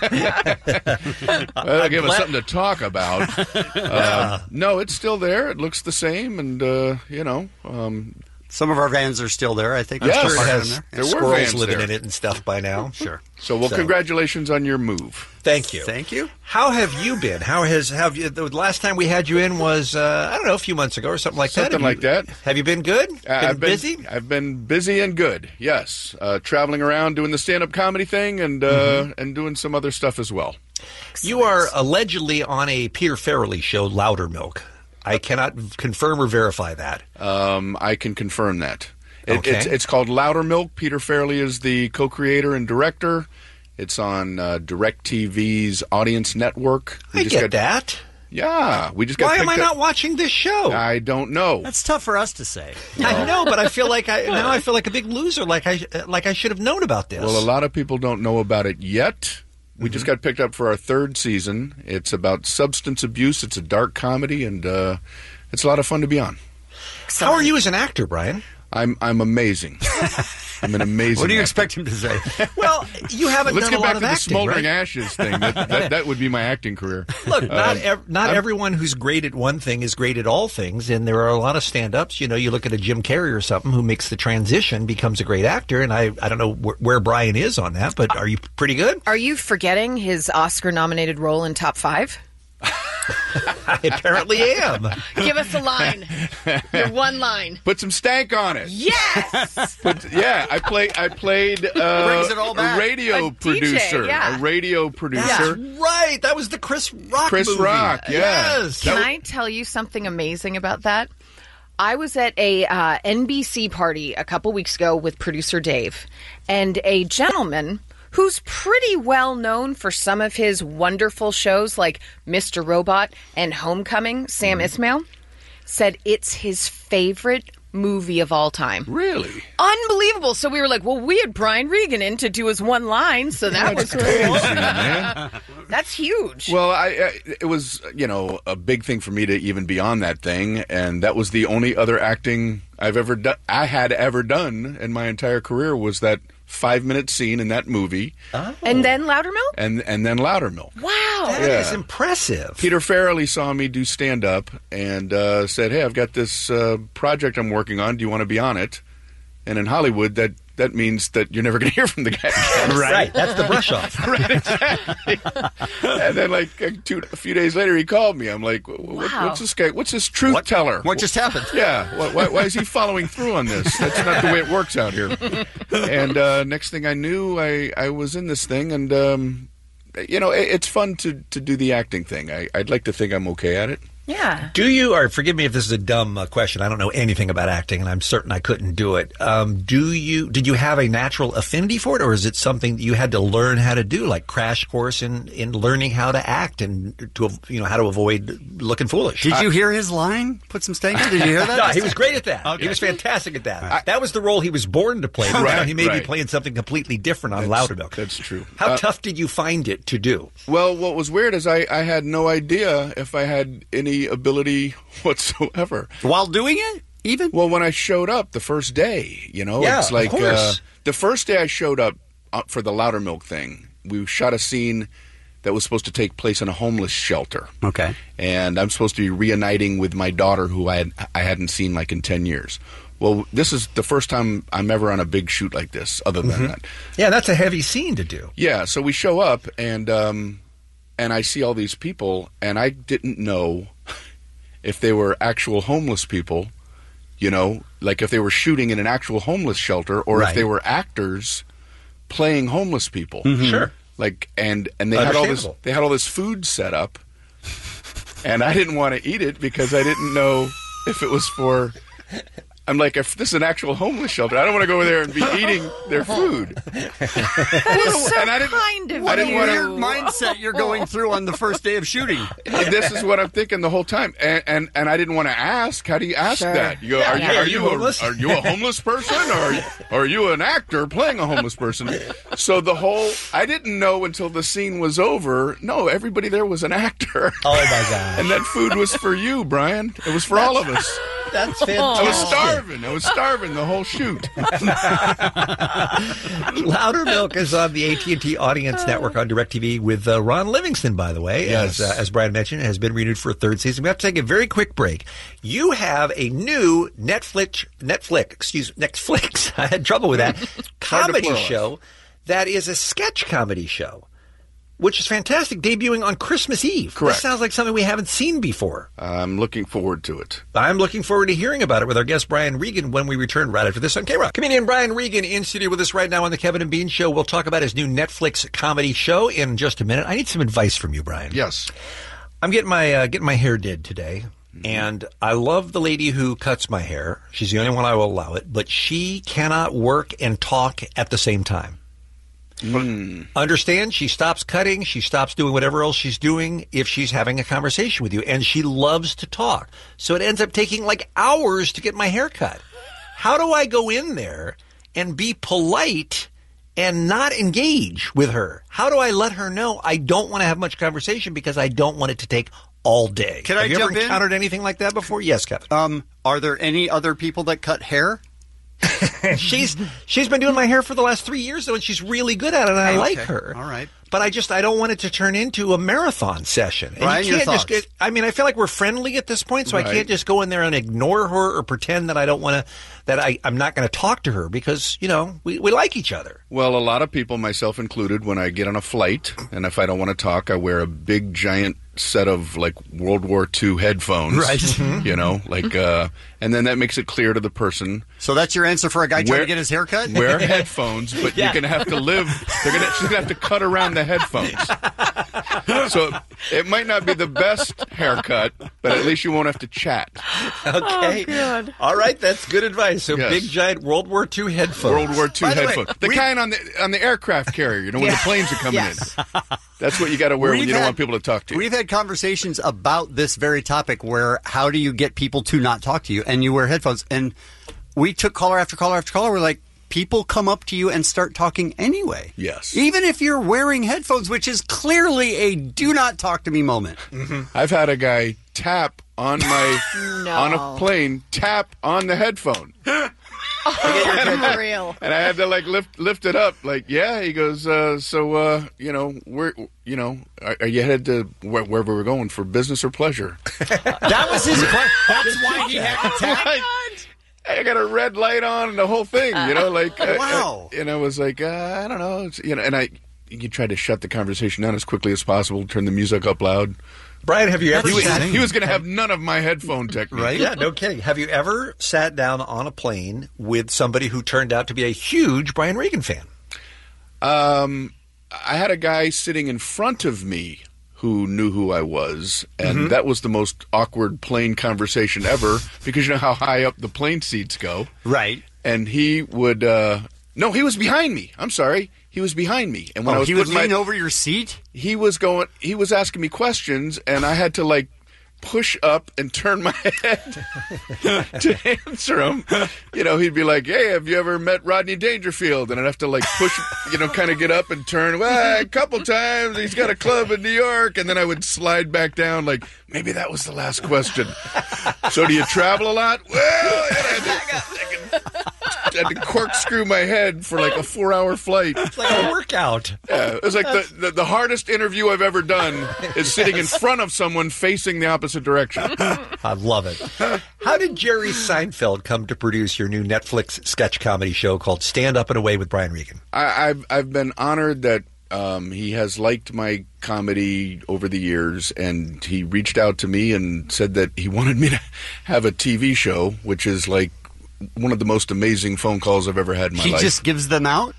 that? Well, that'll give us something to talk about. Uh, no, it's still there. It looks the same, and uh, you know, um, some of our vans are still there. I think. Yes, I'm still it parking has- them there were Squirrels vans living there. in it and stuff by now. Sure. So, well, So- congratulations on your move. Thank you. Thank you. How have you been? How has have you? The last time we had you in was uh, I don't know, a few months ago or something like that. Something Have like you- that. Have you been good? Uh, been I've been busy? I've been busy and good. Yes, uh, traveling around doing the stand-up comedy thing and uh, Mm-hmm. and doing some other stuff as well. You are allegedly on a Peter Farrelly show, Louder Milk. I cannot confirm or verify that. Um, I can confirm that. It, Okay. it's, it's called Louder Milk. Peter Farrelly is the co-creator and director. It's on uh, DirecTV's Audience Network. We I just get got- that. Yeah, we just got. Why am picked I up- not watching this show? I don't know. That's tough for us to say. I know, but I feel like I now I feel like a big loser. Like I like I should have known about this. Well, a lot of people don't know about it yet. We Mm-hmm. just got picked up for our third season. It's about substance abuse. It's a dark comedy, and uh, it's a lot of fun to be on. How are you as an actor, Brian? I'm I'm amazing. I'm an amazing. What do you actor. expect him to say? Well, you haven't Let's done get a back lot to of the acting, smoldering right? ashes thing. That, that that would be my acting career. Look, not Um, ev- not I'm- everyone who's great at one thing is great at all things, and there are a lot of stand-ups. You know, you look at a Jim Carrey or something who makes the transition, becomes a great actor, and I I don't know wh- where Brian is on that, but are you pretty good? Are you forgetting his Oscar-nominated role in Top Five? I apparently am. Give us a line. Your one line. Put some stank on it. Yes. But yeah, I play. I played uh, Brings it all back. a radio A D J, producer. yeah. A radio producer. Right, that was the Chris Rock Chris movie. Rock, yeah. Yes. Can I tell you something amazing about that? I was at a uh, N B C party a couple weeks ago with producer Dave, and a gentleman who's pretty well known for some of his wonderful shows like Mister Robot and Homecoming, Sam Ismail, said it's his favorite movie of all time. Really? Unbelievable. So we were like, well, we had Brian Regan in to do his one line, so that was Crazy, cool. man. That's huge. Well, I, I it was you know a big thing for me to even be on that thing, and that was the only other acting I've ever done. I had ever done in my entire career was that five minute scene in that movie, And then Louder Milk? and and then Louder Milk. Wow. That is Yeah. impressive. Peter Farrelly saw me do stand up and uh, said, "Hey, I've got this uh, project I'm working on. Do you want to be on it?" And in Hollywood, that that means that you're never going to hear from the guy. Right. That's the brush off. Right, exactly. And then, like a, two, a few days later, he called me. I'm like, what, Wow. "What's this guy? What's this truth teller? What just happened? Yeah, why, why, why is he following through on this? That's not the way it works out here." And uh, next thing I knew, I, I was in this thing, and um, you know, it, it's fun to, to do the acting thing. I, I'd like to think I'm okay at it. Yeah. Do you, or forgive me if this is a dumb uh, question, I don't know anything about acting, and I'm certain I couldn't do it. Um, do you, did you have a natural affinity for it, or is it something that you had to learn how to do, like crash course in, in learning how to act and to, you know, how to avoid looking foolish? Did you hear his line? Put some stank in? Did you hear that? No, he was great at that. Okay. He was fantastic at that. That was the role he was born to play. Right, Now he may right. be playing something completely different on That's- Louder Milk. That's true. How Uh, tough did you find it to do? Well, what was weird is I, I had no idea if I had any ability whatsoever. While doing it, even? Well, when I showed up the first day, you know, Yeah, it's of like uh, course. the first day I showed up uh, for the Louder Milk thing, we shot a scene that was supposed to take place in a homeless shelter. Okay. And I'm supposed to be reuniting with my daughter who I, had, I hadn't seen like in ten years. Well, this is the first time I'm ever on a big shoot like this, other than Mhm. that. Yeah, that's a heavy scene to do. Yeah, so we show up and um, and I see all these people, and I didn't know if they were actual homeless people, you know, like if they were shooting in an actual homeless shelter, or if Right. they were actors playing homeless people. Mhm. Sure. Like and and they had all this Understandable. they had all this food set up, and I didn't want to eat it because I didn't know if it was for. I'm like, if this is an actual homeless shelter, I don't want to go over there and be eating their food. That is so And I didn't- kind of I didn't you. wanna- Weird mindset you're going through on the first day of shooting. And this is what I'm thinking the whole time, and and, and I didn't want to ask. How do you ask Sure. that? You go, Yeah. are you Yeah. are you homeless? a, are you a homeless person, or are you, or are you an actor playing a homeless person? So the whole I didn't know until the scene was over. No, everybody there was an actor. Oh my God. And that food was for you, Brian. It was for all of us. That's I was fantastic. starving. I was starving the whole shoot. Louder Milk is on the A T and T Audience Network on DirecTV with uh, Ron Livingston, by the way. Yes. As, uh, as Brian mentioned, it has been renewed for a third season. We have to take a very quick break. You have a new Netflix, Netflix, excuse Netflix, I had trouble with that, comedy pluralize. show that is a sketch comedy show, which is fantastic, debuting on Christmas Eve. Correct. This sounds like something we haven't seen before. I'm looking forward to it. I'm looking forward to hearing about it with our guest Brian Regan when we return right after this on K-Rock. Comedian Brian Regan in studio with us right now on the Kevin and Bean Show. We'll talk about his new Netflix comedy show in just a minute. I need some advice from you, Brian. Yes. I'm getting my uh, getting my hair did today, and I love the lady who cuts my hair. She's the only one I will allow it, but she cannot work and talk at the same time. Mm. Understand? She stops cutting. She stops doing whatever else she's doing if she's having a conversation with you. And she loves to talk. So it ends up taking like hours to get my hair cut. How do I go in there and be polite and not engage with her? How do I let her know I don't want to have much conversation because I don't want it to take all day? Can have I you jump ever in? encountered anything like that before? Yes, Kevin. Um, are there any other people that cut hair? she's she's been doing my hair for the last three years, though, and she's really good at it, and I Okay. like her. All right. But I just I don't want it to turn into a marathon session. And Brian, you your can't just thoughts? get. I mean, I feel like we're friendly at this point, so I Right. can't just go in there and ignore her or pretend that I don't want to. That I I'm not going to talk to her because you know we we like each other. Well, a lot of people, myself included, when I get on a flight, and if I don't want to talk, I wear a big, giant set of, like, World War Two headphones. Right. You know, like, uh, and then that makes it clear to the person. So that's your answer for a guy trying Wear- to get his hair cut? Wear headphones, but Yeah. you're going to have to live. They're going to, she's going to have to cut around the headphones. So it might not be the best haircut, but at least you won't have to chat. Okay. All right, that's good advice. So Yes. big, giant World War Two headphones. World War Two By the way, headphones. the we- kind on the on the aircraft carrier, you know, when Yeah. the planes are coming Yes. in. That's what you got to wear when We've you don't had- want people to talk to you. We've had conversations about this very topic where how do you get people to not talk to you? And you wear headphones. And we took caller after caller after caller. We're like, people come up to you and start talking anyway. Yes. Even if you're wearing headphones, which is clearly a do not talk to me moment. I've had a guy tap on my No. on a plane, tap on the headphone. For real. And I had to like lift lift it up. Like, yeah. He goes, uh, so uh, you know, where you know, are, are you headed to where, wherever we're going for business or pleasure? That was his question. That's why he had to tap. I got a red light on and the whole thing, you know, like uh, Wow. uh, and I was like, uh, I don't know, it's, you know, and I you tried to shut the conversation down as quickly as possible, turn the music up loud. Brian, have you ever? He was, sat- he was going to have none of my headphone technique. Right? Yeah, no kidding. Have you ever sat down on a plane with somebody who turned out to be a huge Brian Regan fan? Um, I had a guy sitting in front of me who knew who I was, and Mhm. that was the most awkward plane conversation ever because you know how high up the plane seats go. Right. And he would, uh, no, he was behind me. I'm sorry. He was behind me. And when Oh, I was he would putting my- lean over your seat? He was going, he was asking me questions, and I had to, like, push up and turn my head to answer him. You know, he'd be like, hey, have you ever met Rodney Dangerfield? And I'd have to, like, push, you know, kind of get up and turn. Well, a couple times. He's got a club in New York. And then I would slide back down, like, maybe that was the last question. So do you travel a lot? Well, and I had to, I had to corkscrew my head for, like, a four-hour flight. It's like a workout. Yeah, it was like the, the, the hardest interview I've ever done is sitting in front of someone facing the opposite direction. I love it. How did Jerry Seinfeld come to produce your new Netflix sketch comedy show called Stand Up and Away with Brian Regan? I, I've I've been honored that um, he has liked my comedy over the years, and he reached out to me and said that he wanted me to have a T V show, which is like one of the most amazing phone calls I've ever had in my He life. just gives them out?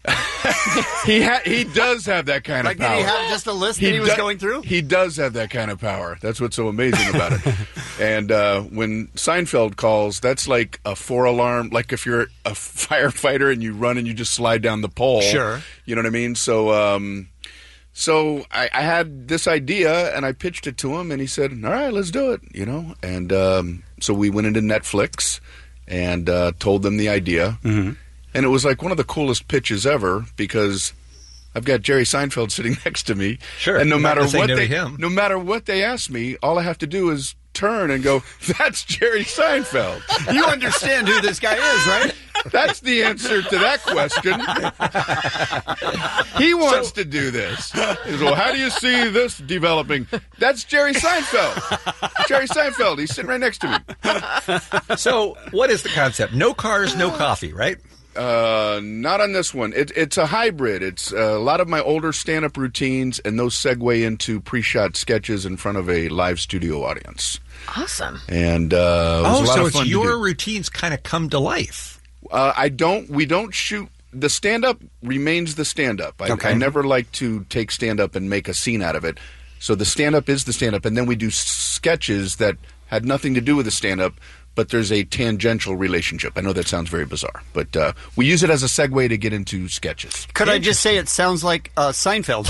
he ha- he does have that kind Like, of power. did he have just a list that he was do- going through? He does have that kind of power. That's what's so amazing about it. And uh, when Seinfeld calls, that's like a four alarm. Like if you're a firefighter and you run and you just slide down the pole. Sure. You know what I mean? So, um, so I, I had this idea and I pitched it to him, and he said, "All right, let's do it." You know, and um, so we went into Netflix and uh, told them the idea. Mm-hmm. And it was like one of the coolest pitches ever because I've got Jerry Seinfeld sitting next to me. Sure, And no you're not matter gonna say what no to they him. no matter what they ask me, all I have to do is turn and go, that's Jerry Seinfeld. You understand who this guy is, right? That's the answer to that question. He wants so, to do this. He says, well, how do you see this developing? That's Jerry Seinfeld. Jerry Seinfeld. He's sitting right next to me. So what is the concept? No cars, no coffee, right? Uh, not on this one. It, it's a hybrid. It's uh, a lot of my older stand-up routines, and those segue into pre-shot sketches in front of a live studio audience. Awesome. And uh, it was oh, a lot so of fun it's to your do. routines kind of come to life. Uh, I don't. We don't shoot. The stand-up remains the stand-up. I, Okay. I never like to take stand-up and make a scene out of it. So the stand-up is the stand-up, and then we do sketches that had nothing to do with the stand-up, but there's a tangential relationship. I know that sounds very bizarre, but uh, we use it as a segue to get into sketches. Could I just say it sounds like uh, Seinfeld?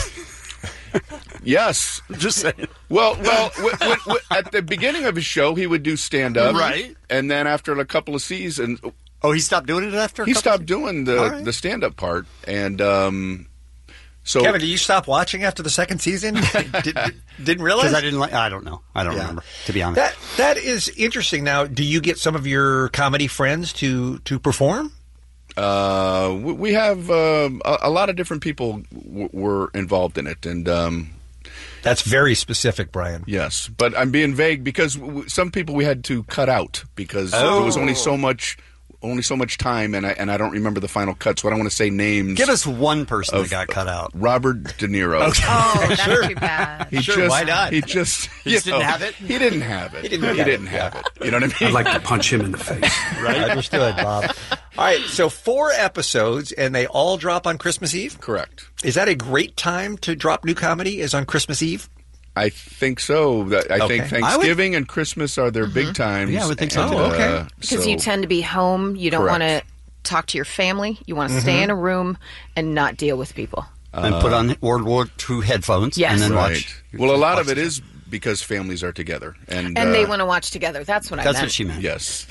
Yes. Just saying. Well, well, w- w- w- at the beginning of his show, he would do stand-up. Right. And then after a couple of seasons... Oh, he stopped doing it after a He couple stopped of doing the, right. the stand-up part, and... Um, so Kevin, did you stop watching after the second season? did, did, didn't realize? Because I didn't like. I don't know. I don't Yeah. remember. To be honest, That that is interesting. Now, do you get some of your comedy friends to to perform? Uh, we- we have uh, a, a lot of different people w- were involved in it, and um, that's very specific, Brian. Yes, but I'm being vague because w- some people we had to cut out because Oh. there was only so much, only so much time, and I and I don't remember the final cut, so I don't want to say names. give us one person of that got cut out. Robert De Niro. Oh, that's Sure. too bad. He Sure, just, why not? He just, He you just didn't know, have it? He didn't have it. He didn't He have it, didn't have it. You know what I mean? I'd like to punch him in the face. Right? Understood, Bob. All right, so four episodes, and they all drop on Christmas Eve? Correct. Is that a great time to drop new comedy, is on Christmas Eve? I think so. That- I Okay. think Thanksgiving and Christmas are their big times. Yeah, I would think so, and, too. uh, Okay. Because so- you tend to be home. You don't Correct. want to talk to your family. You want to stay in a room and not deal with people. And put on World War Two headphones. Yes. And then Right. watch. Well, a lot watch of it the- is because families are together, and And they uh, want to watch together. That's what I That's meant. what she meant. yes.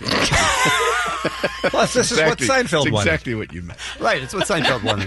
Plus, this Exactly. is what Seinfeld It's wanted. exactly what you meant. Right. It's what Seinfeld wanted.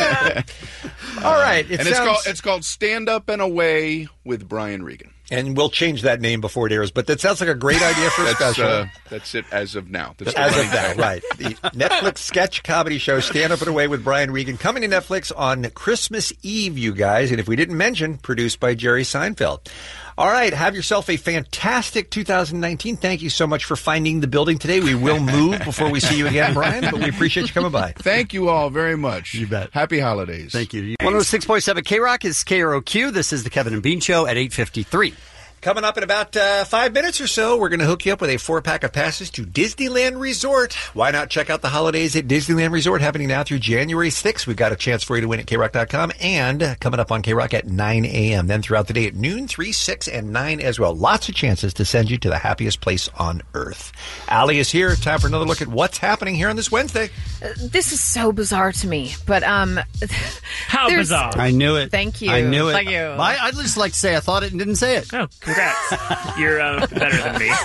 All right, it and it's sounds- called it's called Stand Up and Away with Brian Regan. And we'll change that name before it airs, but that sounds like a great idea for a That's special. uh, that's it as of now. That's As the of now, running right. The Netflix sketch comedy show Stand Up and Away with Brian Regan coming to Netflix on Christmas Eve, you guys. And if we didn't mention, produced by Jerry Seinfeld. All right, have yourself a fantastic two thousand nineteen. Thank you so much for finding the building today. We will move before we see you again, Brian, but we appreciate you coming by. Thank you all very much. You bet. Happy holidays. Thank you. one oh six point seven K-Rock is K R O Q. This is the Kevin and Bean Show at eight fifty-three. Coming up in about uh, five minutes or so, we're going to hook you up with a four-pack of passes to Disneyland Resort. Why not check out the holidays at Disneyland Resort happening now through January sixth? We've got a chance for you to win at K Rock dot com and coming up on K-Rock at nine a.m. Then throughout the day at noon, three, six, and nine as well. Lots of chances to send you to the happiest place on Earth. Allie is here. Time for another look at what's happening here on this Wednesday. Uh, This is so bizarre to me, but um, How there's- bizarre. I knew it. Thank you. I knew it. Thank you. I, I'd just like to say I thought it and didn't say it. Oh, congrats. You're uh, better than me.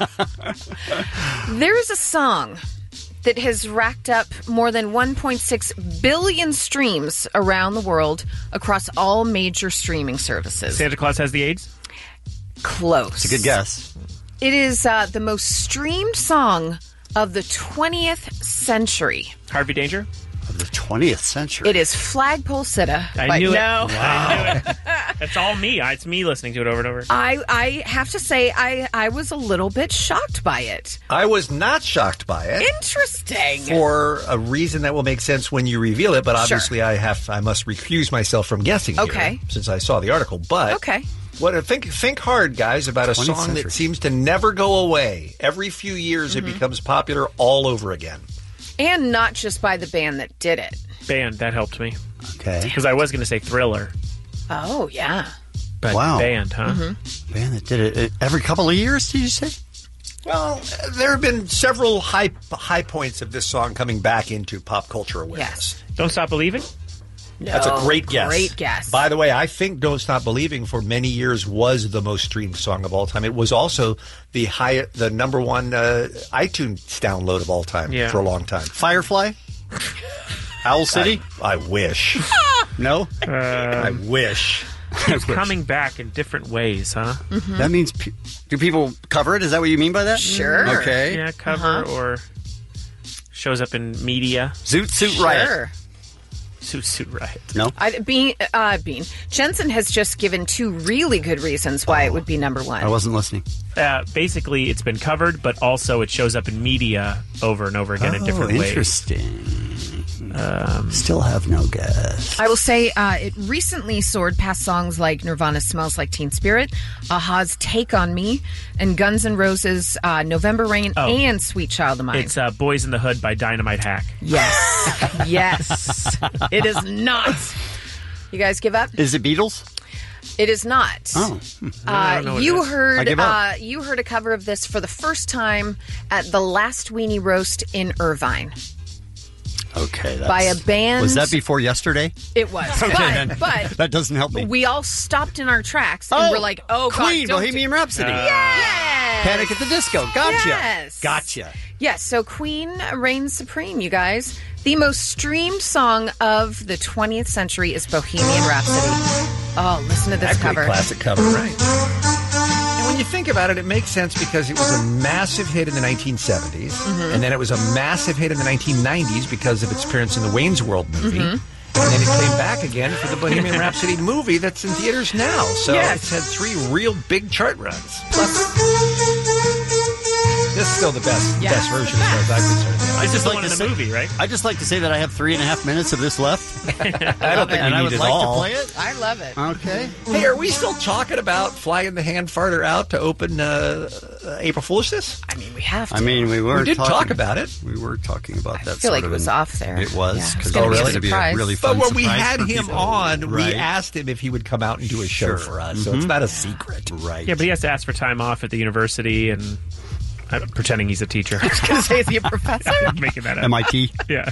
There is a song that has racked up more than one point six billion streams around the world across all major streaming services. Santa Claus has the AIDS? Close. It's a good guess. It is uh, the most streamed song of the twentieth century. Harvey Danger? Of the twentieth century. It is Flagpole Sitta. I by- knew it. no. I knew it. That's all me. It's me listening to it over and over. I, I have to say, I, I was a little bit shocked by it. I was not shocked by it. Interesting. For a reason that will make sense when you reveal it, but Sure. obviously I have I must recuse myself from guessing here, Okay. since I saw the article. But Okay. what think think hard, guys, about a twentieth song century. that seems to never go away. Every few years Mm-hmm. it becomes popular all over again. And not just by the band that did it. Band, that helped me. Okay. Because I was going to say Thriller. Oh, yeah. But Wow. band, huh? Mm-hmm. Man, that did it uh, every couple of years, did you say? Well, there have been several high high points of this song coming back into pop culture awareness. Yes. Don't Stop Believing? That's a No, great guess. Great guess. By the way, I think "Don't Stop Believing" for many years was the most streamed song of all time. It was also the high, the number one uh, iTunes download of all time Yeah. for a long time. Firefly? Owl City? I, I wish. No? Uh, I wish. It's coming back in different ways, huh? Mm-hmm. That means, pe- do people cover it? Is that what you mean by that? Sure. Okay. Yeah, cover Uh-huh. or shows up in media. Zoot Suit Sure. Riot. Zoot Suit Riot. No? I, Bean, uh, Bean. Jensen has just given two really good reasons why it would be number one. I wasn't listening. Uh, basically, it's been covered, but also it shows up in media over and over again in Oh, different ways. interesting. Um, Still have no guess. I will say uh, it recently soared past songs like Nirvana's Smells Like Teen Spirit, Aha's Take on Me, and Guns N' Roses' uh, November Rain Oh. and Sweet Child of Mine. It's uh, Boys in the Hood by Dynamite Hack. Yes. Yes. It is not. You guys give up? Is it Beatles? It is not. Oh. I don't know Uh, what it you is. I heard give up. uh, you heard a cover of this for the first time at the last Weenie Roast in Irvine. Okay. That's, By a band- Was that before yesterday? It was. Okay, but, then. but That doesn't help me. we all stopped in our tracks and Oh, we're like, oh, Queen, God, don't Bohemian do- Rhapsody. Yes. Panic at the Disco. Gotcha. Yes. Gotcha. Yes, so Queen reigns supreme, you guys. The most streamed song of the twentieth century is Bohemian Rhapsody. Oh, listen to this Actually, cover. classic cover, right? And when you think about it, it makes sense because it was a massive hit in the nineteen seventies, Mhm. and then it was a massive hit in the nineteen nineties because of its appearance in the Wayne's World movie. Mhm. And then it came back again for the Bohemian Rhapsody movie that's in theaters now. So Yes. it's had three real big chart runs. Plus, this is still the best Yeah. best version as far as I'm concerned. I just the like one to in the say, movie, right? I just like to say that I have three and a half minutes of this left. I don't think and we I need would it like all. to play it. I love it. Okay. Hey, are we still talking about flying the hand farter out to open uh, uh, April Foolishness? I mean, we have to. I mean, we were We did talking, talk about it. We were talking about that. I feel sort like of it was in- off there. It was Yeah, it's because gonna it be was a going to be a surprise. really fun But when we surprise had for him people. on, we Right. asked him if he would come out and do a show Sure. for us. So Mhm. it's not a secret. Right. Yeah, but he has to ask for time off at the university and I'm pretending he's a teacher. I was going to say, is he a professor? I'm making that up. M I T. Yeah.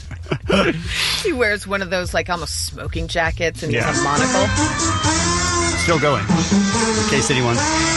He wears one of those, like, almost smoking jackets and he Yeah. has a monocle. Still going. In case anyone.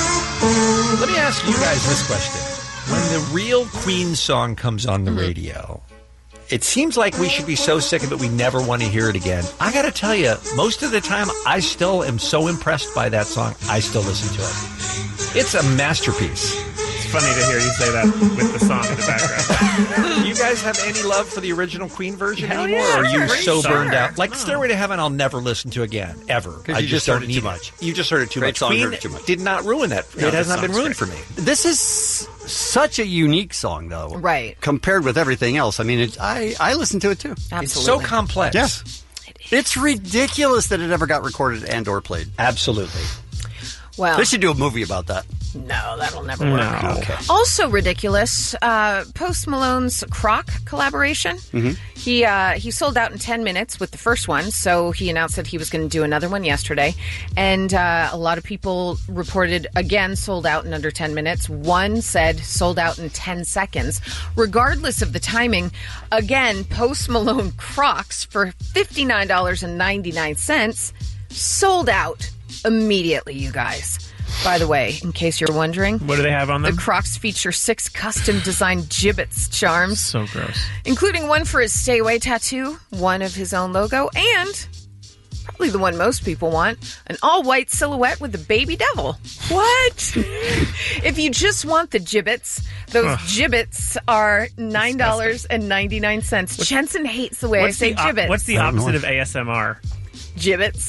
Let me ask you guys this question. When the real Queen song comes on the Mm-hmm. radio, it seems like we should be so sick of it we never want to hear it again. I got to tell you, most of the time, I still am so impressed by that song, I still listen to it. It's a masterpiece. It's funny to hear you say that with the song in the background. Do you guys have any love for the original Queen version Hell anymore? yeah, or are you great so song. burned out? Like Stairway to Heaven, I'll never listen to again, ever. 'Cause I you just heard don't it need too much. You just heard it too Great much. song, Queen heard it too much. did not ruin that. No, it has that not been song's ruined great. for me. This is such a unique song, though. Right. Compared with everything else. I mean, it, I, I listen to it, too. Absolutely. It's so complex. Yes. It's ridiculous that it ever got recorded and or played. Absolutely. Well, They should do a movie about that. no, that'll never work. No. Okay. Also ridiculous, uh, Post Malone's Croc collaboration. Mhm. He uh, he sold out in ten minutes with the first one, so he announced that he was going to do another one yesterday. And uh, a lot of people reported, again, sold out in under ten minutes. One said sold out in ten seconds. Regardless of the timing, again, Post Malone Crocs for fifty-nine dollars and ninety-nine cents sold out immediately, you guys. By the way, in case you're wondering, What do they have on the them? Crocs feature six custom designed gibbets charms, So gross. including one for his Stay Away tattoo, one of his own logo, and probably the one most people want, an all-white silhouette with a baby devil. What? If you just want the gibbets, those Ugh. gibbets are nine dollars and ninety-nine cents. Jensen hates the way What's I say the, op- gibbets. what's the opposite of A S M R? Gibbets.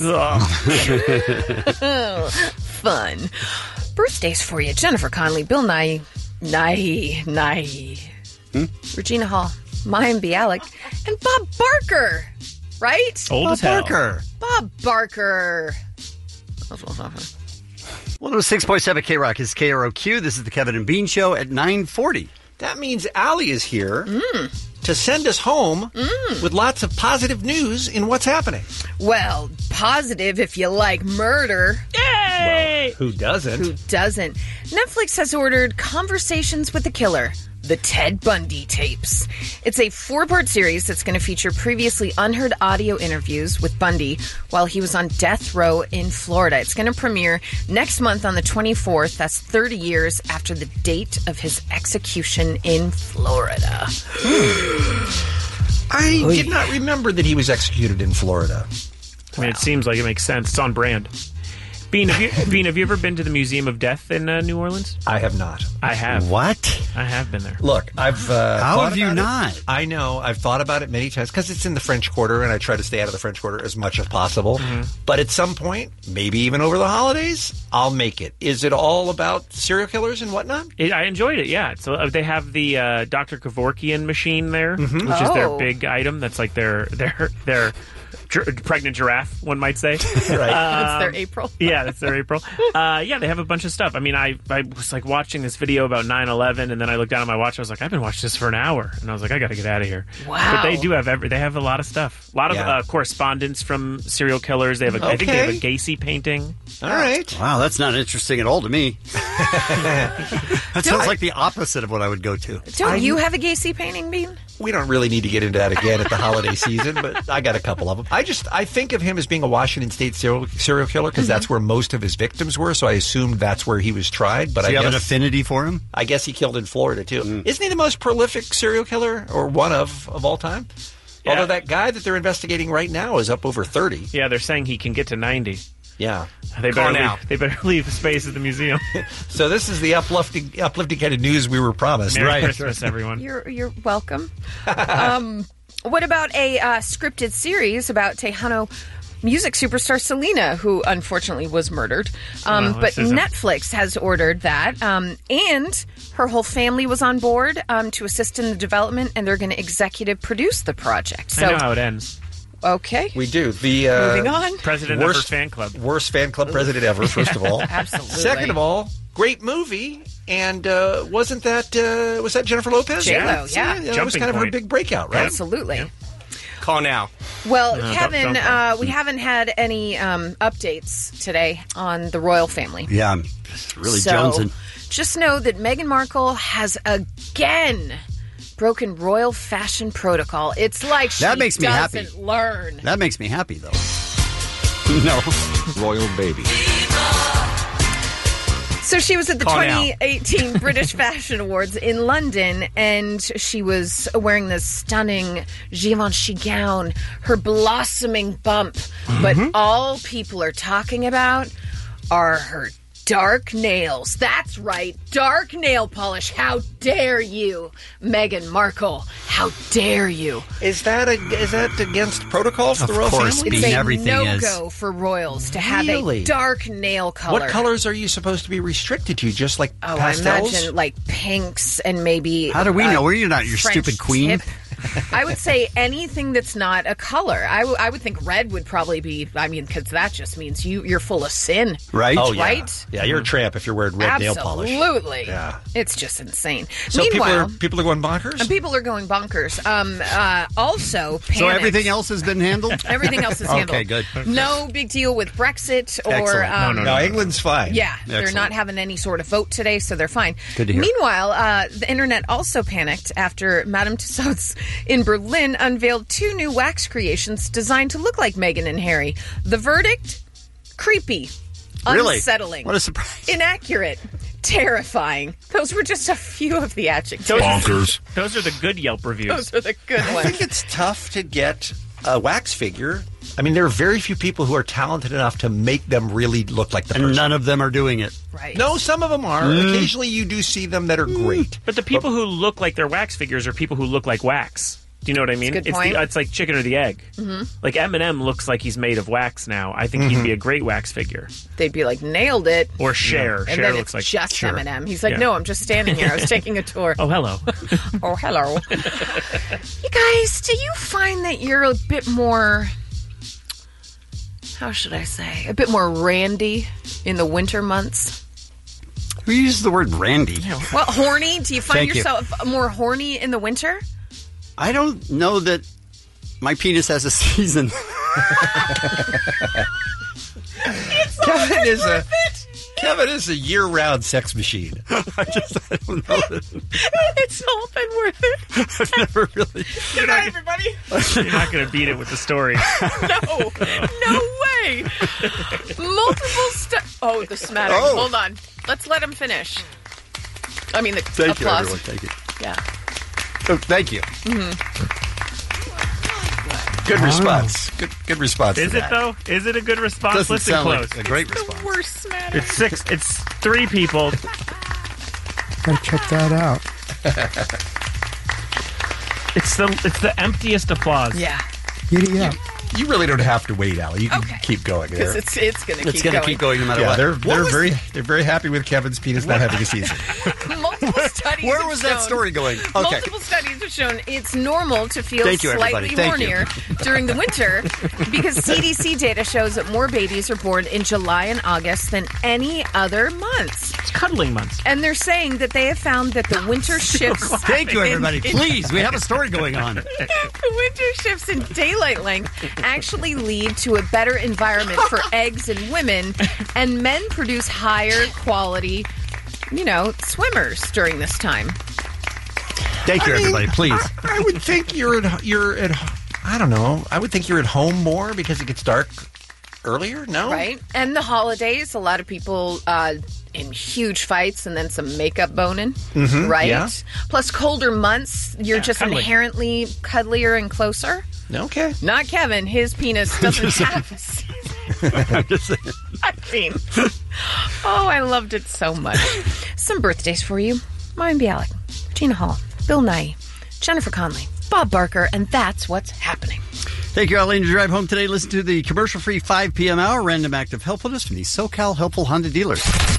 Fun. Birthdays for you. Jennifer Connelly, Bill Nye, Nye, Nye, Hmm? Regina Hall, Mayim Bialik, and Bob Barker. Right? Old Bob as hell. Barker. Bob Barker. one oh six point seven K-Rock is K R O Q. This is the Kevin and Bean Show at nine forty. That means Allie is here Mm. to send us home with lots of positive news in what's happening. Well, positive if you like murder. Yay! Who doesn't? Who doesn't? Netflix has ordered Conversations with the Killer, the Ted Bundy tapes. It's a four-part series that's going to feature previously unheard audio interviews with Bundy while he was on death row in Florida. It's going to premiere next month on the twenty-fourth. That's thirty years after the date of his execution in Florida. I did not remember that he was executed in Florida. I mean, it seems like it makes sense. It's on brand. Bean, have you, Bean, have you ever been to the Museum of Death in uh, New Orleans? I have not. I have. What? I have been there. Look, I've. Uh, How thought have you about not? it. I know. I've thought about it many times because it's in the French Quarter, and I try to stay out of the French Quarter as much as possible. Mm-hmm. But at some point, maybe even over the holidays, I'll make it. Is it all about serial killers and whatnot? It, I enjoyed it, yeah. So uh, they have the uh, Doctor Kevorkian machine there, Mhm. which is their Oh. big item. That's like their their their dr- pregnant giraffe, one might say. Right. That's their Um, April. Yeah, that's their April. Uh, yeah, they have a bunch of stuff. I mean, I, I was like watching this video about nine eleven, and then I looked down at my watch. I was like, I've been watching this for an hour, and I was like, I got to get out of here. Wow. But they do have every. They have a lot of stuff. A lot of Yeah. uh, correspondence from serial killers. They have. A, I think they have a Okay. Gacy painting. All right. Wow, that's not interesting at all to me. That sounds like the opposite of what I would go to. Don't I- you have a Gacy painting, Bean? We don't really need to get into that again at the holiday season, but I got a couple of them. I just I think of him as being a Washington State serial, serial killer because that's where most of his victims were. So I assumed that's where he was tried. But Do I you have guess, an affinity for him? I guess he killed in Florida too. Isn't he the most prolific serial killer or one of of all time? Yeah. Although that guy that they're investigating right now is up over thirty. Yeah, they're saying he can get to ninety. Yeah. They Call better now. leave, they better leave the space at the museum. So this is the uplifting uplifting kind of news we were promised. Merry right. Christmas, everyone. You're you're welcome. um, what about a uh, scripted series about Tejano music superstar Selena, who unfortunately was murdered? Um, Well, but this isn't- Netflix has ordered that, um, and her whole family was on board um, to assist in the development, and they're going to executive produce the project. So, I know how it ends. okay. We do. The uh, Moving on. President of her fan club. Worst fan club president ever, first of all. Absolutely. Second of all, great movie. And uh, wasn't that uh, was that Jennifer Lopez? J-Lo, yeah. So, that was Jumping kind of her point. big breakout, right? Absolutely. Call now. Well, No, don't- Kevin, don't- uh, we haven't had any um, updates today on the royal family. Yeah, I'm really So, jonesing. just know that Meghan Markle has again broken royal fashion protocol. It's like she That makes me happy. doesn't learn. That makes me happy, though. No. Royal baby. So she was at the Call twenty eighteen British Fashion Awards in London, and she was wearing this stunning Givenchy gown, her blossoming bump. But all people are talking about are her dark nails. That's right, dark nail polish. How dare you, Meghan Markle? How dare you? Is that a, is that against protocol for Of the royal course. family? It's Being a everything is. no-go for royals to have Really? a dark nail color. What colors are you supposed to be restricted to? Just like Oh, pastels? I imagine like pinks and maybe. How do we uh, know? We're not your French stupid queen. tip. I would say anything that's not a color. I, w- I would think red would probably be. I mean, because that just means you you're full of sin, Right? Oh, yeah. right? Yeah, you're a tramp if you're wearing red nail polish. Absolutely. Yeah. It's just insane. So people Meanwhile, are people are going bonkers. and people are going bonkers. Um, uh, also, So panicked. everything else has been handled? Everything else is Okay, handled. good. No big deal with Brexit or Excellent. No, um, no, no, England's fine. Yeah, they're Excellent. not having any sort of vote today, so they're fine. Good to hear. Meanwhile, uh, the internet also panicked after Madame Tussauds in Berlin unveiled two new wax creations designed to look like Meghan and Harry. The verdict? Creepy. Really? Unsettling. What a surprise. Inaccurate. Terrifying. Those were just a few of the adjectives. Those, Bonkers. those are the good Yelp reviews. Those are the good I ones. think it's tough to get a wax figure. I mean, there are very few people who are talented enough to make them really look like the And person. none of them are doing it. Right. No, some of them are. Occasionally, you do see them that are great. But the people who look like they're wax figures are people who look like wax. Do you know what I mean? That's a good it's point. the it's like chicken or the egg. Mm-hmm. Like Eminem looks like he's made of wax now. I think he'd be a great wax figure. They'd be like, nailed it. Or Cher. And Cher then looks it's like just Cher. Eminem. He's like, Yeah. no, I'm just standing here. I was taking a tour. Oh, hello. Oh, hello. You guys, do you find that you're a bit more, how should I say, a bit more randy in the winter months? Who uses the word randy? Well, horny? Do you find Thank you. yourself more horny in the winter? I don't know that my penis has a season. Kevin is a Kevin is a year-round sex machine. I just I don't know. It's all been worth it. I've never really. Good night, everybody. You're not going to beat it with the story. No, no way. Multiple st- Oh, the smattering. Oh. Hold on. Let's let him finish. I mean, the Thank you, applause. everyone. Thank you. Yeah. Oh, thank you. Mm-hmm. Good Wow. response. Good, good response. Is to it that. though? Is it a good response? Doesn't Listen sound close. like a great response. Worst smatter. It's six. It's three people. Gotta check that out. It's the it's the emptiest applause. Yeah. Giddy up. You really don't have to wait, Allie. You can Okay. keep going there. Because it's it's going to It's keep going to going. keep going no matter yeah, what. they're What they're was- very they're very happy with Kevin's penis not having a season. Multiple studies. Where have was that shown- story going? Okay. Multiple studies have shown it's normal to feel Thank you, everybody. slightly Thank you. hornier during the winter because C D C data shows that more babies are born in July and August than any other months. It's cuddling months. And they're saying that they have found that the winter shifts. Thank you, everybody. in- in- Please, we have a story going on. The winter shifts in daylight length actually lead to a better environment for eggs in women, and men produce higher quality, you know, swimmers during this time. Thank you, I mean, everybody. Please. I, I would think you're at you're at I don't know. I would think you're at home more because it gets dark earlier. No, Right? And the holidays, a lot of people uh, in huge fights and then some makeup boning, Mhm, right? yeah. Plus, colder months, you're Yeah, just cuddling. inherently cuddlier and closer. Okay. Not Kevin. His penis doesn't have a season. I'm just saying. I mean, oh, I loved it so much. Some birthdays for you. Ryan Bialik, Gina Hall, Bill Nye, Jennifer Conley, Bob Barker, and that's what's happening. Thank you, Arlene. To drive home today, listen to the commercial-free five p.m. hour random act of helpfulness from the SoCal Helpful Honda dealers.